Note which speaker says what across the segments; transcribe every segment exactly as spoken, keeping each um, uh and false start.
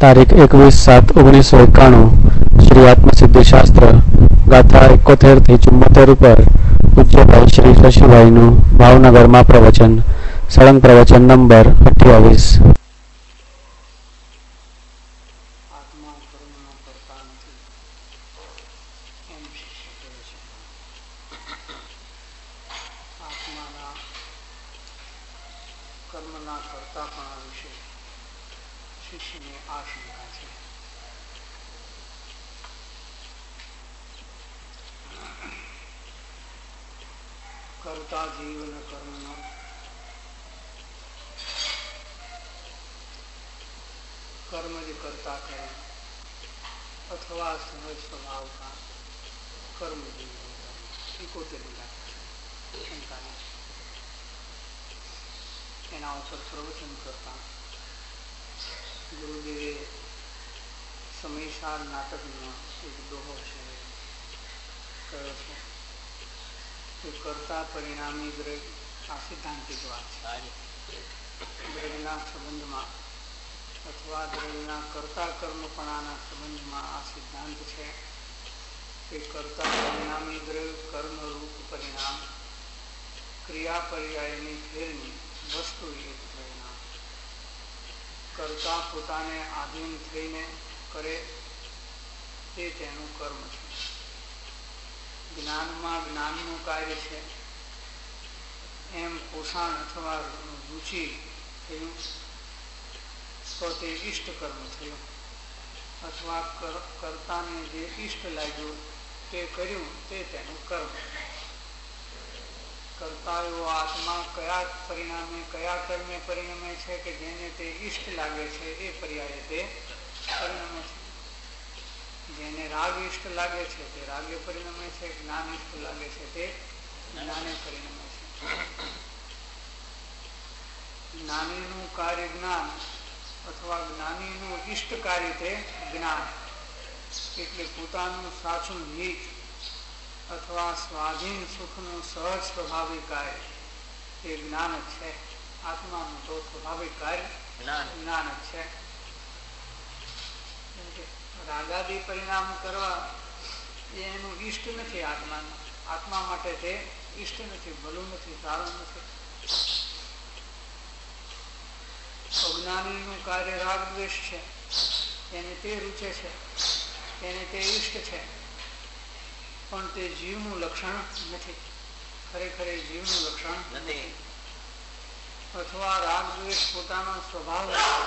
Speaker 1: તારીખ એકવીસ સાત ઓગણીસો એકાણું શ્રી આત્મસિદ્ધિ શાસ્ત્ર ગાથા એકોતેર થી ચુમ્મોતેર ઉપર પૂજ્યભાઈ શ્રી શશીભાઈનું ભાવનગરમાં પ્રવચન. સળંગ પ્રવચન નંબર અઠ્યાવીસ.
Speaker 2: કર્મના કરતાપણા વિશે શિષ્યને આ શંકા છે. કરતા જીવન કર્મનો કર્મ જ કરતા કરે અથવા સહજ સ્વભાવતા કર્મ જીવન એકોતેર શંકાની એના ઉપર પ્રવચન કરતા ગુરુદેવે સમયસાર નાટકમાં એક દોહો છે કહ્યો છે કે કરતા પરિણામી દ્રવ્ય આ સિદ્ધાંતિક વાત છે. દ્રવ્યના સંબંધમાં અથવા દ્રવ્યના કરતા કર્મપણાના સંબંધમાં આ સિદ્ધાંત છે કે કરતા પરિણામી દ્રવ્ય કર્મરૂપ પરિણામ ક્રિયા પર્યાયની ફેરની વસ્તુ એક પરિણામ કરતા પોતાને આધીન થઈને કરે તે તેનું કર્મ છે. જ્ઞાનમાં જ્ઞાનનું કાર્ય છે એમ પોષણ અથવા રુચિ થયું તો તે ઇષ્ટ કર્મ થયું અથવા કર્તાને જે ઇષ્ટ લાગ્યું તે કર્યું તે તેનું કર્મ. કરતા એવો આત્મા કયા પરિણામે કયા કર્મે પરિણમે છે કે જેને તે ઇષ્ટ લાગે છે એ પર્યાય તે પરિણમે છે. જેને રાગ ઇષ્ટ લાગે છે તે રાગે પરિણમે છે, જ્ઞાન ઇષ્ટ લાગે છે તે જ્ઞાને પરિણમે છે. જ્ઞાનીનું કાર્ય જ્ઞાન અથવા જ્ઞાનીનું ઇષ્ટ કાર્ય તે જ્ઞાન એટલે પોતાનું સાચું હિત અથવા સ્વાધીન સુખનું સહજ સ્વાભાવિક કાર્ય એ જ્ઞાન જ છે. આત્માનું તો સ્વાભાવિક કાર્ય જ્ઞાન જ છે. રાગાદી પરિણામ કરવા એ એનું ઈષ્ટ નથી. આત્માનું આત્મા માટે તે ઈષ્ટ નથી, ભલું નથી, સારું નથી. અજ્ઞાનીનું કાર્ય રાગ દ્વેષ છે, એને તે રૂચે છે, એને તે ઈષ્ટ છે, પણ તે જીવનું લક્ષણ નથી. ખરેખર એ જીવનું લક્ષણ નથી. અથવા રાગ દ્વેષ પોતાનો સ્વભાવ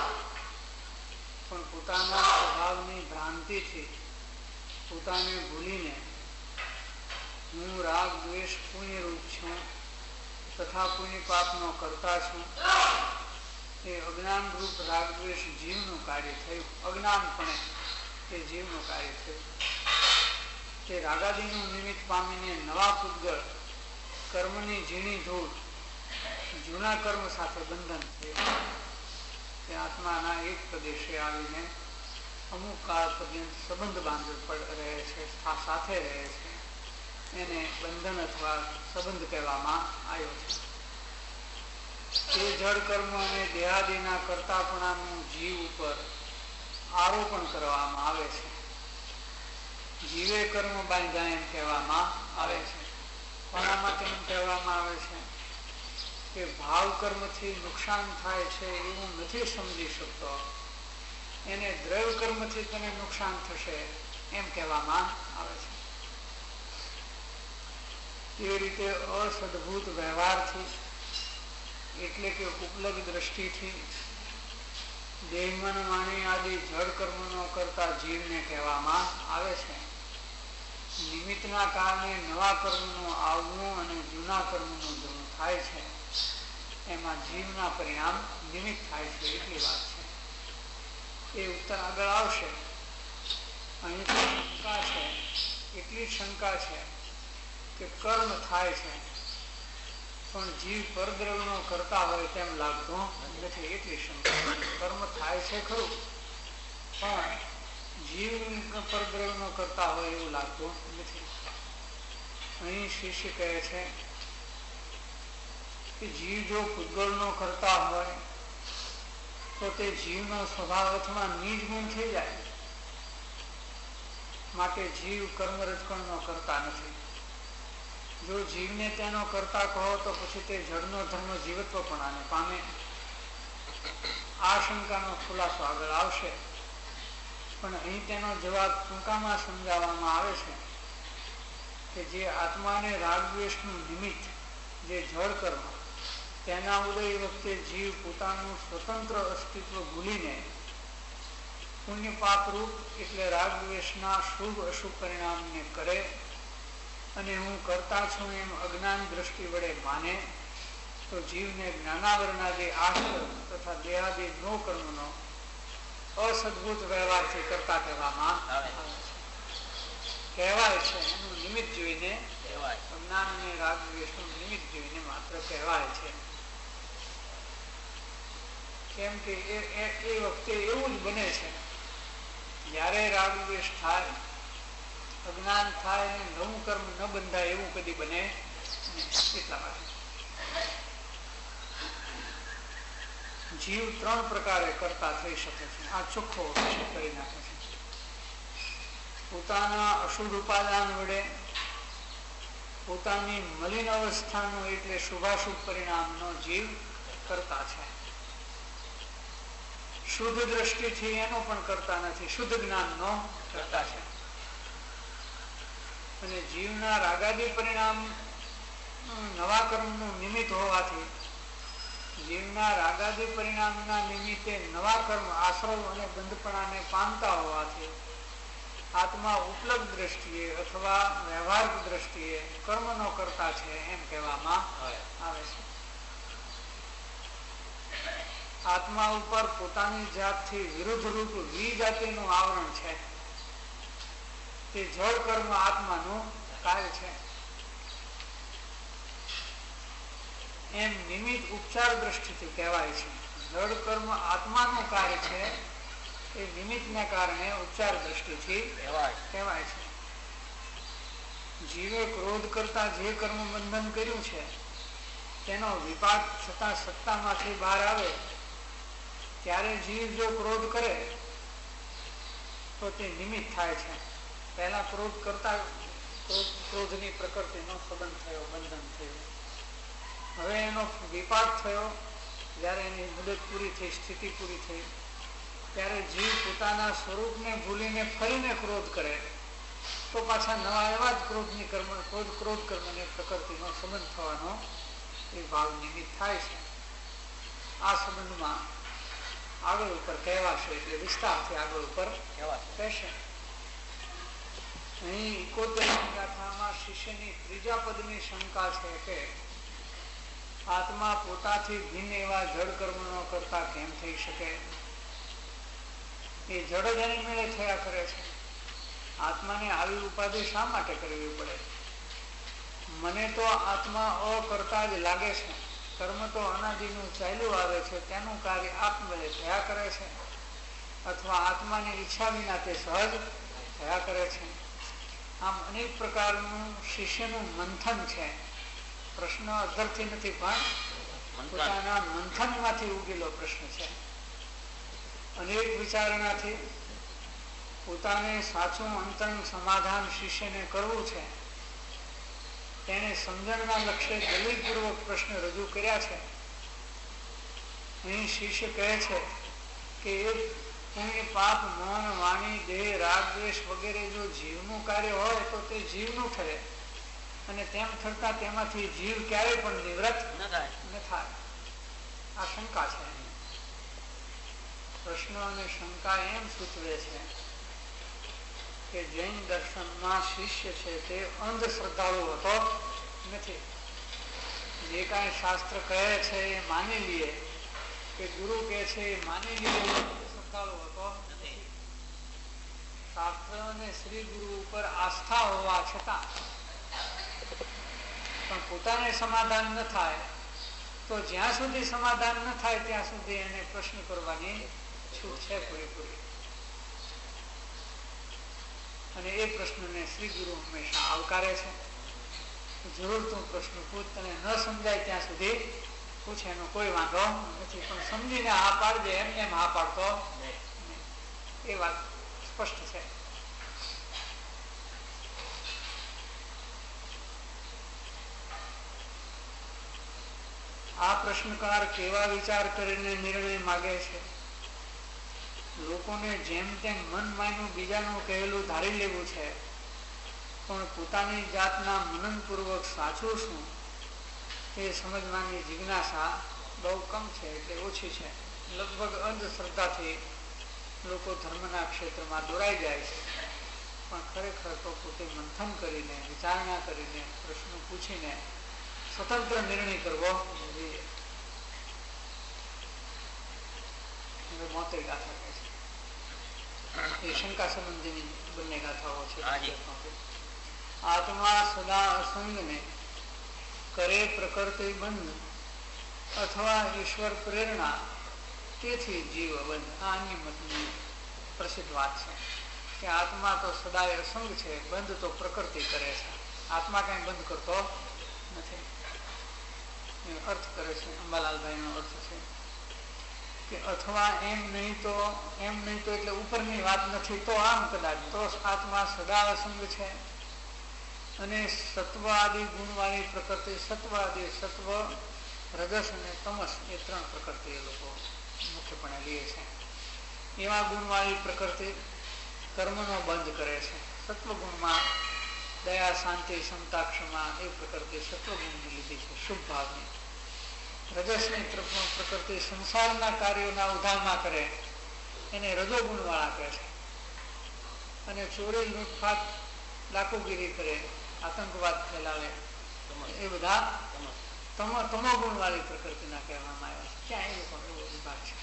Speaker 2: પણ પોતાના સ્વભાવની ભ્રાંતિથી પોતાને ભૂલીને હું રાગ દ્વેષ પુણ્યરૂપ છું તથા પુણ્ય પાપનો કરતા છું એ અજ્ઞાન રૂપ રાગ દ્વેષ જીવનું કાર્ય થયું. અજ્ઞાનપણે એ જીવનું કાર્ય થયું. તે રાગાદીનું નિમિત્ત પામીને નવા પૂતગળ કર્મની ઝીણી ધૂળ જૂના કર્મ સાથે બંધન થયું. તે આત્માના એક પ્રદેશે આવીને અમુક કાળ પર્યંત સંબંધ બાંધવ રહે છે, સાથે રહે છે. એને બંધન અથવા સંબંધ કહેવામાં આવ્યો છે. તે જળ કર્મ અને દેહાદિના કરતાપણાનું જીવ ઉપર આરોપણ કરવામાં આવે છે. જીવે કર્મ બાંધ્યા એમ કહેવામાં આવે છે. કોના માટે એમ કહેવામાં આવે છે કે ભાવ કર્મથી નુકસાન થાય છે એવું નથી સમજી શકતો, એને દ્રવ્ય કર્મથી તને નુકસાન થશે એમ કહેવામાં આવે છે. તે રીતે અસદભૂત વ્યવહારથી એટલે કે ઉપલબ્ધ દ્રષ્ટિથી દેહમન વાણી આદિ જળ કર્મનો કરતા જીવને કહેવામાં આવે છે. નિમિત્તના કારણે નવા કર્મનું આવવું અને જૂના કર્મનું જવું થાય છે. એમાં જીવના પરિણામ નિમિત્ત થાય છે એટલી વાત છે. એ ઉત્તર આગળ આવશે. અહીં તો શંકા છે, એટલી શંકા છે કે કર્મ થાય છે પણ જીવ પરદ્રવ્યનો કરતા હોય તેમ લાગતું નથી. એટલી શંકા. કર્મ થાય છે ખરું પણ જીવ પરદ્રવ્યનો કરતા હોય એવું લાગતું નથી. અહીં શિષ્ય કહે છે કે જીવ જો પૂતગલનો કરતા હોય તો તે જીવનો સ્વભાવ અથવા નિજ ગુણ થઈ જાય. માટે જીવ કર્મ રજકણનો કરતા નથી. જો જીવને તેનો કરતા કહો તો પછી તે જળનો ધર્મ જીવત્વ પણ આને પામે. આ શંકાનો ખુલાસો આગળ આવશે, પણ અહીં તેનો જવાબ ટૂંકામાં સમજાવવામાં આવે છે કે જે આત્માને રાગદ્વેષનું નિમિત્ત જે જળ કર્મ, તેના ઉદય વખતે જીવ પોતાનું સ્વતંત્ર અસ્તિત્વ ભૂલીને પુણ્ય પાપરૂપ એટલે રાગદ્વેષના શુભ અશુભ પરિણામને કરે અને હું કરતા છું એમ અજ્ઞાન દ્રષ્ટિ વડે માને તો જીવને જ્ઞાનાવરણાદિ આશ્રમ તથા દેહાદિ નો કર્મનો અસદભૂત વ્યવહારથી કરતા કહેવામાં આવે છે. કહેવાય છે એનું નિમિત્ત જોઈને, અજ્ઞાન અને રાગદ્વેષનું નિમિત્ત જોઈને માત્ર કહેવાય છે. કેમ કે એ એ વખતે એવું જ બને છે, જ્યારે રાગદ્વેષ થાય, અજ્ઞાન થાય અને નવું કર્મ ન બંધાય એવું કદી બને એટલા માટે જીવ ત્રણ પ્રકારે કરતા થઈ શકે છે. આ ચોખ્ખો કરી નાખે છે. પોતાના અશુદ્ધ ઉપાદાન વડે પોતાની મલિન અવસ્થાનો એટલે શુભાશુભ પરિણામનો જીવ કરતા છે. શુદ્ધ દ્રષ્ટિથી એનો પણ કરતા નથી, શુદ્ધ જ્ઞાનનો કરતા છે. અને જીવના રાગાદી પરિણામ નવા કર્મનું નિમિત્ત હોવાથી જીવના રાગાદી પરિણામના નિમિત્તે નવા કર્મ આશ્રવ અને બંધપણાને પામતા હોવાથી આત્મા ઉપલબ્ધ દ્રષ્ટિએ અથવા વ્યવહારિક દ્રષ્ટિએ કર્મનો કરતા છે એમ કહેવામાં આવે છે. આત્મા ઉપર પોતાની જાતથી વિરુદ્ધ રૂપ વિજાતિનું આવરણ છે. તે જળ કર્મ આત્માનું કાર્ય છે. એમ નિમિત્ત ઉપચાર દ્રષ્ટિથી કહેવાય છે. જળ કર્મ આત્માનું કાર્ય છે એ નિમિત્તને કારણે ઉપચાર દ્રષ્ટિથી કહેવાય છે. જીવે ક્રોધ કરતા જે કર્મ બંધન કર્યું છે તેનો વિપાક છતાં સત્તામાંથી બહાર આવે ત્યારે જીવ જો ક્રોધ કરે તો તે નિમિત્ત થાય છે. પહેલા ક્રોધ કરતા ક્રોધની પ્રકૃતિનો સંબંધ થયો, બંધન થયું. હવે એનો વિપાક થયો, જ્યારે એની મુદત પૂરી થઈ, સ્થિતિ પૂરી થઈ, ત્યારે જીવ પોતાના સ્વરૂપને ભૂલીને ફરીને ક્રોધ કરે તો પાછા નવા એવા જ ક્રોધની કર્મ ક્રોધ ક્રોધ કર્મની પ્રકૃતિનો સંબંધ થવાનો એ ભાવ નિમિત્ત થાય છે. આ સંબંધમાં આગળ ઉપર કહેવાશે એટલે વિસ્તારથી આગળ ઉપર કહેશે. અહીં ઇકોતેરની ગાથામાં શિષ્યની ત્રીજા પદની શંકા છે કે આત્મા પોતાથી ભિન્ન એવા જળ કર્મનો કરતા કેમ થઈ શકે? એ જળ જ એની મેળે થયા કરે છે. આત્માને આવી ઉપાધિ શા માટે કરવી પડે? મને તો આત્મા અકર્તા જ લાગે છે. કર્મ તો અનાદિનું ચાલ્યું આવે છે, તેનું કાર્ય આપમેળે થયા કરે છે, અથવા આત્માની ઈચ્છા વિના તે સહજ થયા કરે છે. આમ અનેક પ્રકારનું શિષ્યનું મંથન છે. પ્રશ્ન અધરથી નથી, પણ પોતાના મંથનમાંથી ઉગેલો પ્રશ્ન છે. અનેક વિચારણાથી પોતાને સાચું અંતરંગ સમાધાન શિષ્યને કરવું છે. તેને સમજણના લક્ષ્ય દલીલપૂર્વક પ્રશ્ન રજૂ કર્યા છે. અહીં શિષ્ય કહે છે કે એક પુણ્ય પાપ મન વાણી દેહ રાગ દ્વેષ વગેરે જો જીવનું કાર્ય હોય તો તે જીવનું ઠરે, અને તેમ થતા તેમાંથી જીવ ક્યારેય પણ નિવૃત્ત ન થાય. આ શંકા છે. પ્રશ્ન અને શંકા એમ સૂચવે છે કે જૈન દર્શનમાં શિષ્ય છે તે અંધશ્રદ્ધાળુ હતો નથી. જે કાંઈ શાસ્ત્ર કહે છે એ માની લઈએ, કે ગુરુ કહે છે એ માની લઈએ, શ્રદ્ધાળુ હતો નથી. શાસ્ત્ર અને શ્રી ગુરુ ઉપર આસ્થા હોવા છતાં પણ પોતાને સમાધાન ન થાય તો જ્યાં સુધી સમાધાન ન થાય ત્યાં સુધી એને પ્રશ્ન કરવાની છૂટ છે પૂરેપૂરી. અને એ પ્રશ્નને શ્રી ગુરુ હંમેશા આવકારે છે. જરૂર તું પ્રશ્ન પૂછ, તને ન સમજાય ત્યાં સુધી પૂછે એનો કોઈ વાંધો નથી, પણ સમજીને હા પાડજે, એમ એમ હા પાડતો એ વાત સ્પષ્ટ છે. આ પ્રશ્નકાર કેવા વિચાર કરીને નિર્ણય માગે છે? લોકોને જેમ તેમ મન માયનું બીજાનું કહેલું ધારી લેવું છે, પણ પોતાની જાતના મનનપૂર્વક સાચું શું તે સમજવાની જિજ્ઞાસા બહુ કમ છે, એટલે ઓછી છે. લગભગ અંધશ્રદ્ધાથી લોકો ધર્મના ક્ષેત્રમાં દોરાઈ જાય છે, પણ ખરેખર તો પોતે મંથન કરીને, વિચારણા કરીને, પ્રશ્નો પૂછીને સ્વતંત્ર નિર્ણય કરવો જોઈએ. હવે મોતે ગાથા કહે છે, એ શંકા સંબંધીની બંને ગાથાઓ છે. આત્મા સદા અસંગને કરે પ્રકૃતિ બંધ, અથવા ઈશ્વર પ્રેરણા તેથી જીવ બંધ. આ અન્ય મતની પ્રસિદ્ધ વાત છે કે આત્મા તો સદાય અસંગ છે, બંધ તો પ્રકૃતિ કરે છે. આત્મા કઈ બંધ કરતો નથી. અર્થ કરે છે, અંબાલાલભાઈ નો અર્થ છે કે અથવા એમ નહીં તો એમ નહીં તો એટલે ઉપરની વાત નથી, તો આમ કદાચ તો આત્મા સદા અસંગ છે અને સત્વ આદિ ગુણવાળી પ્રકૃતિ, સત્વ આદિ સત્વ, રજસ અને તમસ એ ત્રણ પ્રકૃતિ એ લોકો મુખ્યપણે લે છે. એવા ગુણવાળી પ્રકૃતિ કર્મનો બંધ કરે છે. સત્વગુણમાં દયા, શાંતિ, ક્ષમતા, ક્ષમા એ પ્રકૃતિ સત્વગુણની લીધી છે, શુભ ભાવની. રજસની પ્રકૃતિ સંસારના કાર્યોના ઉધારમાં કરે એને રજોગુણ વાળા કહે છે. અને ચોરી, લૂંટફાટ, લાખોગીરી કરે, આતંકવાદ ફેલાવે એ બધા તમોગુણ વાળી પ્રકૃતિના કહેવામાં આવ્યા છે. ક્યાં એ લોકો એવો વિભાગ છે.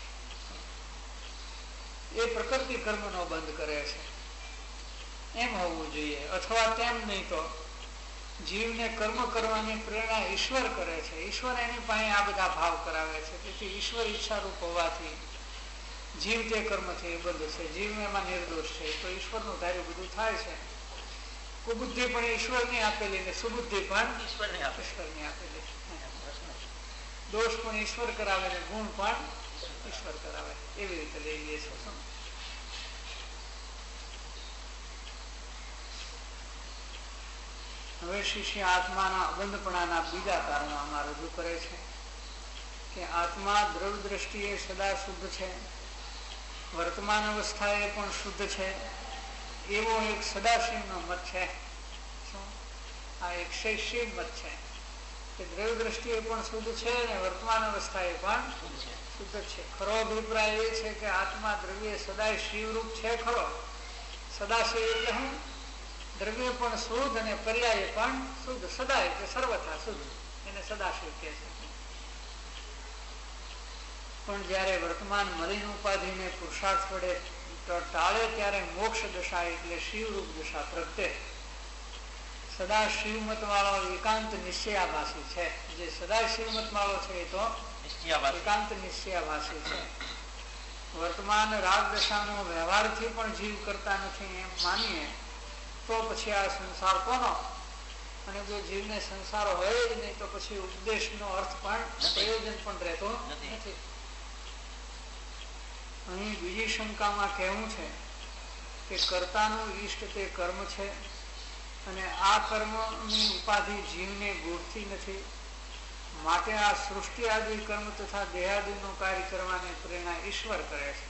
Speaker 2: એ પ્રકૃતિ કર્મનો બંધ કરે છે, એમ હોવું જોઈએ. અથવા તેમ નહીં તો જીવને કર્મ કરવાની પ્રેરણા ઈશ્વર કરે છે. ઈશ્વર એની પાસે આ બધા ભાવ કરાવે છે. તેથી ઈશ્વર ઈચ્છારૂપ હોવાથી જીવ તે કર્મથી બંધ છે. જીવ એમાં નિર્દોષ છે, તો ઈશ્વરનું ધાર્યું બધું થાય છે. કુબુદ્ધિ પણ ઈશ્વરની આપેલી ને સુબુદ્ધિ પણ ઈશ્વરની આપેલી. દોષ પણ ઈશ્વર કરાવે ને ગુણ પણ ઈશ્વર કરાવે, એવી રીતે લઈ લઈએ છીએ. હવે શિષ્ય આત્માના અબંધપણાના બીજા કારણો આમાં રજૂ કરે છે કે આત્મા દ્રવ દ્રષ્ટિએ સદા શુદ્ધ છે, વર્તમાન અવસ્થાએ પણ શુદ્ધ છે, એવો એક સદાશિવનો મત છે. શું આ એક શૈશિવ મત છે કે દ્રવ દ્રષ્ટિએ પણ શુદ્ધ છે અને વર્તમાન અવસ્થાએ પણ શુદ્ધ છે. ખરો અભિપ્રાય એ છે કે આત્મા દ્રવ્ય સદાય શિવરૂપ છે. ખરો સદાશિવ એટલે હું દ્રવ્ય પણ શુદ્ધ અને પર્યાય પણ શુદ્ધ, સદાય કે સર્વથા શુદ્ધ, એને સદાશિવ કહે છે. પણ જયારે વર્તમાન મલિન ઉપાધિને પુરુષાર્થ વડે ટાળે ત્યારે મોક્ષ દશા એટલે શિવરૂપ દશા પ્રગટે. સદા શિવમત વાળો એકાંત નિશ્ચયાભાસી છે. જે સદા શિવમત વાળો છે એ તો એકાંત નિશ્ચયાભાસી છે. વર્તમાન રાગ દશાનો વ્યવહારથી પણ જીવ કરતા નથી એમ માનીએ તો પછી આ સંસાર કોનો? અને જો જીવને સંસાર હોય જ નહીં તો પછી ઉપદેશનો અર્થ પણ પ્રયોજન પણ રહેતો નથી. અહીં બીજી શંકામાં કહેવું છે કે કર્તાનું ઈષ્ટ તે કર્મ છે અને આ કર્મની ઉપાધિ જીવને ગોઠતી નથી, માટે આ સૃષ્ટિ આદિ કર્મ તથા દેહાદિનું કાર્ય કરવાની પ્રેરણા ઈશ્વર કરે છે.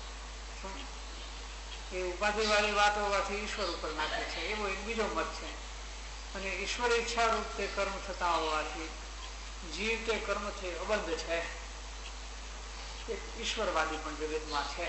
Speaker 2: એ ઉપાધિ વાળી વાત હોવાથી ઈશ્વર ઉપર નાખે છે, એવો એક બીજો મત છે. અને ઈશ્વર ઈચ્છા રૂપ તે કર્મ થતા હોવાથી જીવ તે કર્મથી અબંધ છે. એક ઈશ્વરવાદી પણ જગતમાં છે.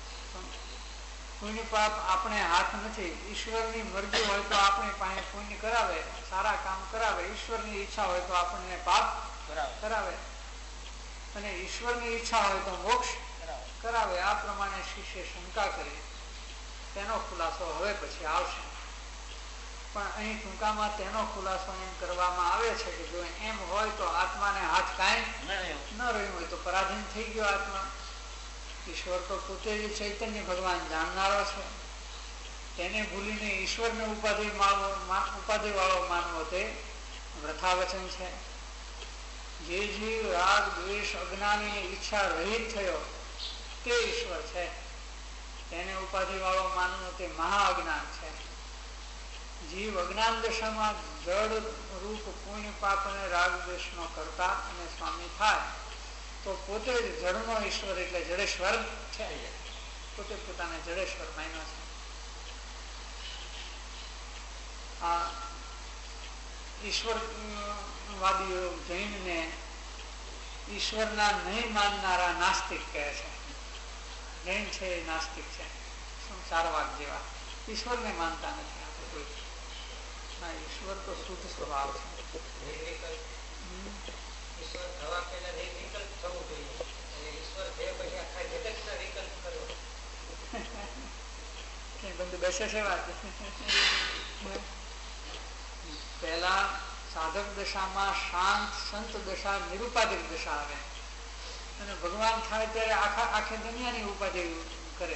Speaker 2: પુણ્ય પાપ આપણે હાથ નથી. ઈશ્વરની મરજી હોય તો આપણી પાસે પુણ્ય કરાવે, સારા કામ કરાવે. ઈશ્વરની ઈચ્છા હોય તો આપણને પાપ કરાવે અને ઈશ્વરની ઈચ્છા હોય તો મોક્ષ કરાવે. આ પ્રમાણે શિષ્ય શંકા કરી તેનો ખુલાસો હવે પછી આવશે. પણ અહીં ટૂંકામાં તેનો ખુલાસો એમ કરવામાં આવે છે કે જો એમ હોય તો આત્માને હાથ કાંઈ ન રહ્યું હોય તો પરાધીન થઈ ગયો આત્મા. ઈશ્વર તો પોતે જ ચૈતન્ય ભગવાન જાણનારો છે, તેને ભૂલીને ઈશ્વરને ઉપાધિ ઉપાધિ વાળો માનવો તે વૃથા વચન છે. જે જીવ રાગ દ્વેષ અજ્ઞાની ઈચ્છા રહિત થયો તે ઈશ્વર છે. તેને ઉપાધિ વાળો માનવો તે મહા અજ્ઞાન છે. જીવ અજ્ઞાન દશામાં જડ રૂપ પુણ્ય પાપ અને રાગ દ્વેષ નો કરતા અને સ્વામી થાય તો પોતે જ જળનો ઈશ્વર એટલે જડેશ્વર છે. પોતે પોતાને જડેશ્વર માન્યો છે. આ ઈશ્વર વાદીઓ જૈનને ઈશ્વરના નહીં માનનારા નાસ્તિક કહે છે. જૈન છે એ નાસ્તિક છે, સંસારવાદ જેવા. ઈશ્વરને માનતા નથી આપણે કોઈ. ના, ઈશ્વર તો શુદ્ધ સ્વભાવ છે.
Speaker 3: ઈશ્વર થવા પહેલા એક વિકલ્પ થવું જોઈએ અને ઈશ્વર થયા પછી આખા જગતના વિકલ્પ કરો.
Speaker 2: બંધ બેસે છે વાત. પહેલા સાધક દશામાં શાંત સંત દશા નિરુપાધિક દશા આવે અને ભગવાન થાય ત્યારે આખા આખી દુનિયાની ઉપાધિ કરે.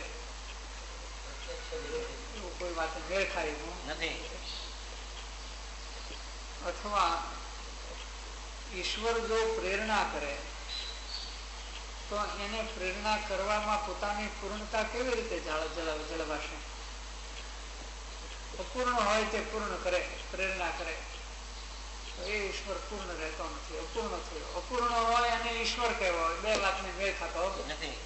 Speaker 2: એવું કોઈ વાત મેળ ખાય નથી. અથવા ઈશ્વર જો પ્રેરણા કરે તો એને પ્રેરણા કરવામાં પોતાની પૂર્ણતા કેવી રીતે જળવાશે? અપૂર્ણ હોય તે પૂર્ણ કરે, પ્રેરણા કરે તો એ ઈશ્વર પૂર્ણ રહેતો નથી, અપૂર્ણ થયો. અપૂર્ણ હોય અને ઈશ્વર કહેવો હોય, બે વાતને મેળ ખાતો નથી.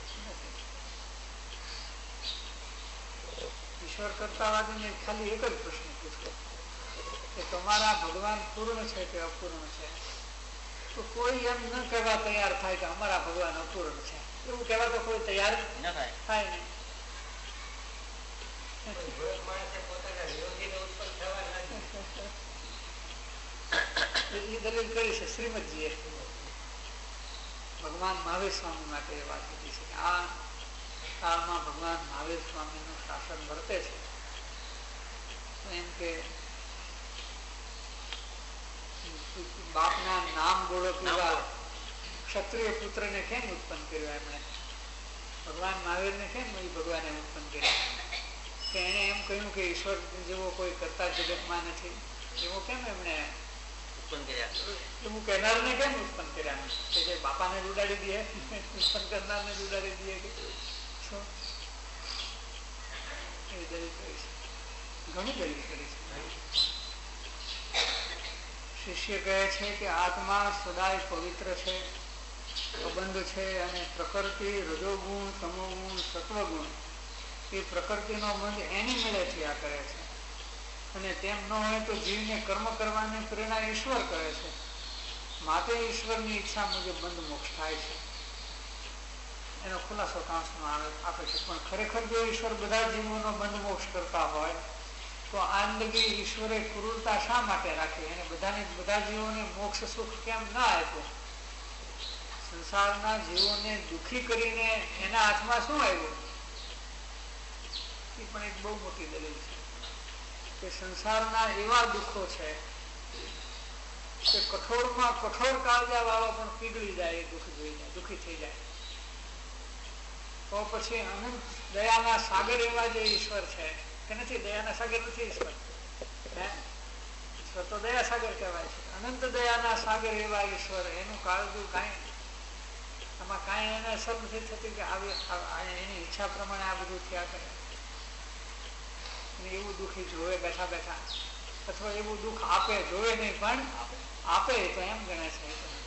Speaker 2: ઈશ્વર કરતા વાદીને ખાલી એક જ પ્રશ્ન પૂછો કે તમારા ભગવાન પૂર્ણ છે કે અપૂર્ણ છે? તો કોઈ એમ ન કહેવા તૈયાર થાય કે અમારા ભગવાન અપૂર્ણ છે. એવું કહેવા તો કોઈ તૈયાર થાય નહીં. એ દલીલ કરી છે શ્રીમદજીએ. ભગવાન મહાવીર સ્વામી માટે એ વાત કીધી છે કે આ કાળમાં ભગવાન મહાવીર સ્વામી નું શાસન વર્તે છે. એમ કે બાપના નામ બોલો પીવા ક્ષત્રિય પુત્ર ને કેમ ઉત્પન્ન કર્યો? એમણે ભગવાન મહાવીર ને કેમ ભગવાને ઉત્પન્ન કર્યો? કે એને એમ કહ્યું કે ઈશ્વર જેવો કોઈ કરતા જગતમાં નથી, એવો કેમ એમણે ઉત્પન્ન કર્યા? એવું કહેનારને કેમ ઉત્પન્ન કર્યા? કે જે બાપાને જ ઉડાડી દે, ઉત્પન્ન કરનારને જ ઉડાડી દે કે શું? એ દલીલ કરી છે, ઘણી દલીલ કરી છે. શિષ્ય કહે છે કે આત્મા સદાય પવિત્ર છે, અબંધ છે અને પ્રકૃતિ રજોગુણ તમોગુણ સત્વગુણ એ પ્રકૃતિનો બંધ એની મેળે થયા કરે છે અને તેમ ન હોય તો જીવને કર્મ કરવાની પ્રેરણા ઈશ્વર કરે છે. માટે ઈશ્વરની ઈચ્છા મુજબ બંધ મોક્ષ થાય છે. એનો ખુલાસો કાંસમાં આપે છે. પણ ખરેખર જો ઈશ્વર બધા જીવોનો બંધ મોક્ષ કરતા હોય તો આંદગી ઈશ્વરે ક્રૂરતા શા માટે રાખી? એને બધાને બધા જીવોને મોક્ષ સુખ કેમ ના આપ્યું? સંસારના જીવોને દુઃખી કરીને એના હાથમાં શું આવ્યું? એ પણ એક બહુ મોટી દલીલ છે કે સંસારના એવા દુઃખો છે કે કઠોરમાં કઠોર કાળજા વાળો પણ પીગળી જાય એ દુઃખ જોઈને, દુઃખી થઈ જાય. તો પછી અનંત દયાના સાગર એવા જે ઈશ્વર છે કે નથી? દયાના સાગર નથી ઈશ્વર? હે, ઈશ્વર તો દયા સાગર કહેવાય છે. અનંત દયાના સાગર એવા ઈશ્વર, એનું કાળજું કાંઈ આમાં કાંઈ એને અસર નથી થતી કે આવી એની ઈચ્છા પ્રમાણે આ બધું થયા કરે? એવું દુઃખી જોવે બેઠા બેઠા, અથવા એવું દુઃખ આપે, જોવે નહીં પણ આપે તો એમ ગણે છે.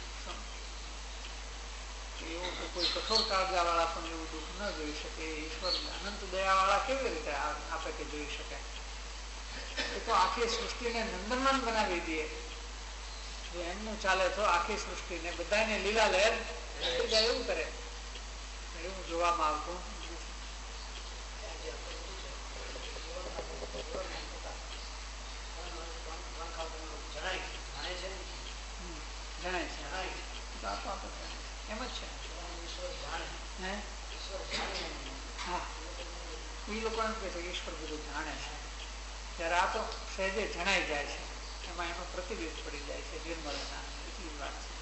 Speaker 2: એવું તો કોઈ કઠોર કાળજા વાળા પણ એવું દુઃખ ન જોઈ શકે. ઈશ્વર અનંત દયા વાળા કેવી રીતે આપે કે જોઈ શકે? એ તો આખી સૃષ્ટિને નંદનવન બનાવી દે. જો એમનું ચાલે તો આખી સૃષ્ટિને બધાને લીલા લહેર એવું કરે. એવું જોવામાં આવતું જણાય છે. એમ જ છે. હા, એ લોકો એમ કહે છે કે ઈશ્વર બધું જાણે છે. ત્યારે આ તો સહેજે જણાઈ જાય છે, એમાં એનો પ્રતિબિંબ પડી જાય છે. નિર્મળના એટલી વાત છે.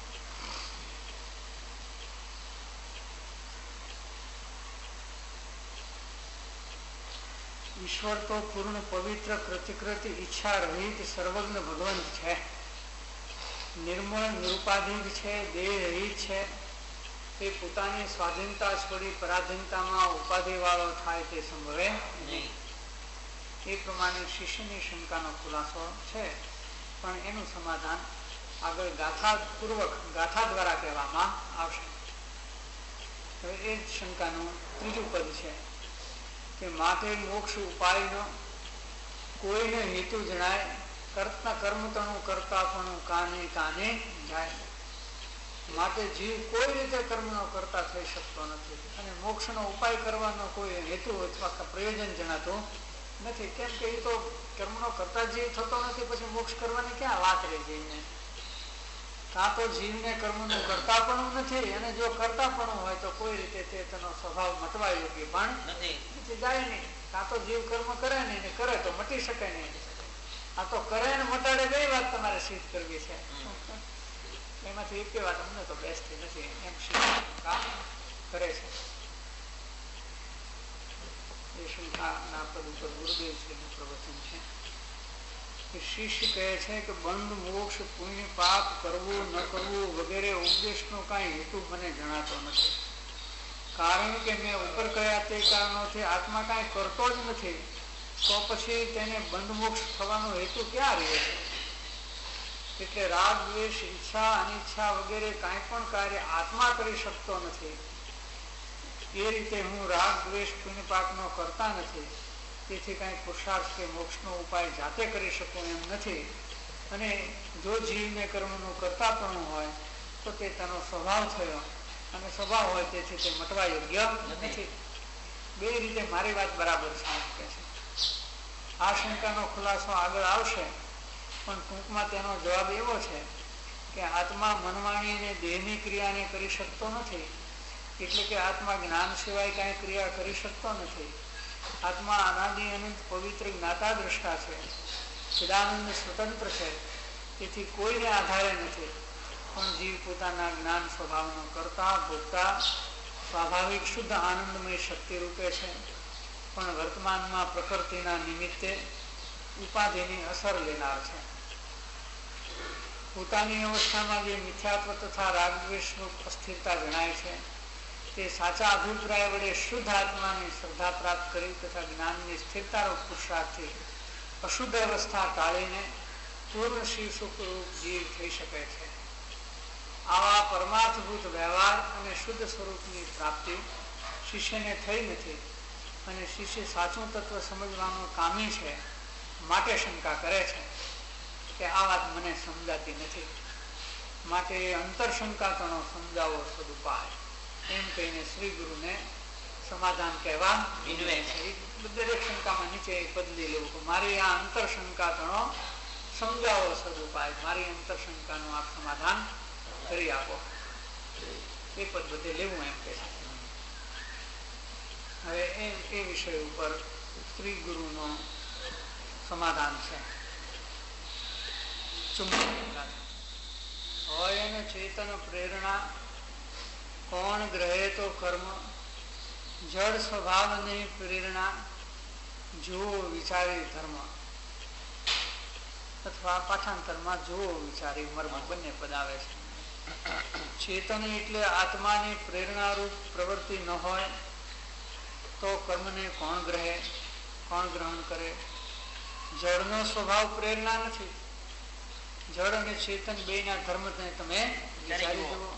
Speaker 2: ઈશ્વર તો પૂર્ણ પવિત્ર કૃતિકૃતિ ઈચ્છા રહિત સર્વજ્ઞ ભગવંત છે. નિર્મળ નિરુપાધિક છે, દેહ રહિત છે, તે પોતાની સ્વાધીનતા છોડી પરાધીનતામાં ઉપાધિ વાળો થાય તે સંભવે નહીં. એ પ્રમાણે શિષ્યની શંકાનો ખુલાસો છે, પણ એનું સમાધાન આગળ ગાથા પૂર્વક ગાથા દ્વારા કહેવામાં આવશે. હવે એ જ શંકાનું ત્રીજું પદ છે કે માટે મોક્ષ ઉપાયનો કોઈને હેતુ જણાય, કરતા કર્મતણું કરતા પણ કાને કાને જાય. માટે જીવ કોઈ રીતે કર્મનો કરતા થઈ શકતો નથી અને મોક્ષનો ઉપાય કરવાનો કોઈ હેતુ અથવા પ્રયોજન જણાતું નથી. કેમ કે એ તો કર્મનો કરતા જીવ થતો નથી, પછી મોક્ષ કરવાની ક્યાં વાત રહી જઈને. કાં તો જીવને કર્મનું કરતા પણ નથી, અને જો કરતા પણ હોય તો કોઈ રીતે તે તેનો સ્વભાવ મટવા યોગ્ય પણ નથી, જાય નહીં. કાં તો જીવ કર્મ કરે નહીં ને કરે તો મટી શકે નહીં. આ તો કરે ને મટાડે બે વાત તમારે સિદ્ધ કરવી છે. એમાંથી એક વાત અમને તો બેસતી નથી, એમ કામ કરે છે. એ શંકાના પદ ઉપર ગુરુદેવ શ્રીનું પ્રવચન છે. શિષ્ય કહે છે કે બંધ મોક્ષ પુણ્ય પાપ કરવું ન કરવું વગેરે ઉપદેશનો કાંઈ હેતુ મને જણાતો નથી. કારણ કે મેં ઉપર કહ્યા તે કારણોથી આત્મા કાંઈ કરતો જ નથી, તો પછી તેને બંધ મોક્ષ થવાનો હેતુ ક્યાં રહે છે? એટલે રાગ દ્વેષ ઈચ્છા અનિચ્છા વગેરે કાંઈ પણ કાર્ય આત્મા કરી શકતો નથી. એ રીતે હું રાગ દ્વેષ પુણ્ય પાપનો કરતા નથી, તેથી કાંઈ પુરુષાર્થ કે મોક્ષનો ઉપાય જાતે કરી શકું એમ નથી. અને જો જીવને કર્મનું કરતા પણ હોય તો તે તેનો સ્વભાવ થયો, અને સ્વભાવ હોય તેથી તે મટવા યોગ્ય નથી. બે રીતે મારી વાત બરાબર છે. આ શંકાનો ખુલાસો આગળ આવશે, પણ ટૂંકમાં તેનો જવાબ એવો છે કે આત્મા મનવાણી અને દેહની ક્રિયાને કરી શકતો નથી. એટલે કે આત્મા જ્ઞાન સિવાય કાંઈ ક્રિયા કરી શકતો નથી. આત્મા અનાદિ અનંત પવિત્ર જ્ઞાતા દ્રષ્ટા છે, ચિદાનંદ સ્વતંત્ર છે, તેથી કોઈને આધારે નથી. પણ જીવ પોતાના જ્ઞાન સ્વભાવનો કરતા ભોગતા સ્વાભાવિક શુદ્ધ આનંદમય શક્તિ રૂપે છે, પણ વર્તમાનમાં પ્રકૃતિના નિમિત્તે ઉપાધિની અસર લેનાર છે. પોતાની અવસ્થામાં જે મિથ્યાત્વ તથા રાગદ્વેષનું અસ્થિરતા જણાય છે, તે સાચા અભિપ્રાય વડે શુદ્ધ આત્માની શ્રદ્ધા પ્રાપ્ત કરી તથા જ્ઞાનની સ્થિરતારૂપ પુરુષાર્થથી અશુદ્ધ અવસ્થા ટાળીને પૂર્ણ શિવ સુખરૂપ જીવ થઈ શકે છે. આવા પરમાર્થભૂત વ્યવહાર અને શુદ્ધ સ્વરૂપની પ્રાપ્તિ શિષ્યને થઈ નથી, અને શિષ્ય સાચું તત્વ સમજવાનો કામી છે, માટે શંકા કરે છે કે આ વાત મને સમજાતી નથી. માટે અંતરશંકા તણો સમજાવો સદુપાય એમ કહીને શ્રી ગુરુને સમાધાન કહેવા વિનવે છે. દરેક શંકામાં નીચે બદલી લેવું કે મારી આ અંતરશંકા તણો સમજાવો સદુપાય, મારી અંતરશંકાનું આપ સમાધાન કરી આપો. એ પદ બધે લેવું એમ કે છે. હવે એ એ વિષય ઉપર શ્રી ગુરુનો સમાધાન છે. હોય ને ચેતન પ્રેરણા કોણ ગ્રહે તો કર્મ, જળ સ્વભાવની પ્રેરણા જો વિચારી ધર્મ. અથવા પાઠાંતરમાં જો વિચારી મર્મ બંને પદ આવે છે. ચેતન એટલે આત્માની પ્રેરણારૂપ પ્રવૃત્તિ ન હોય તો કર્મને કોણ ગ્રહે, કોણ ગ્રહણ કરે? જળનો સ્વભાવ પ્રેરણા નથી. જળ અને ચેતન બેના ધર્મને તમે વિચારી જુઓ.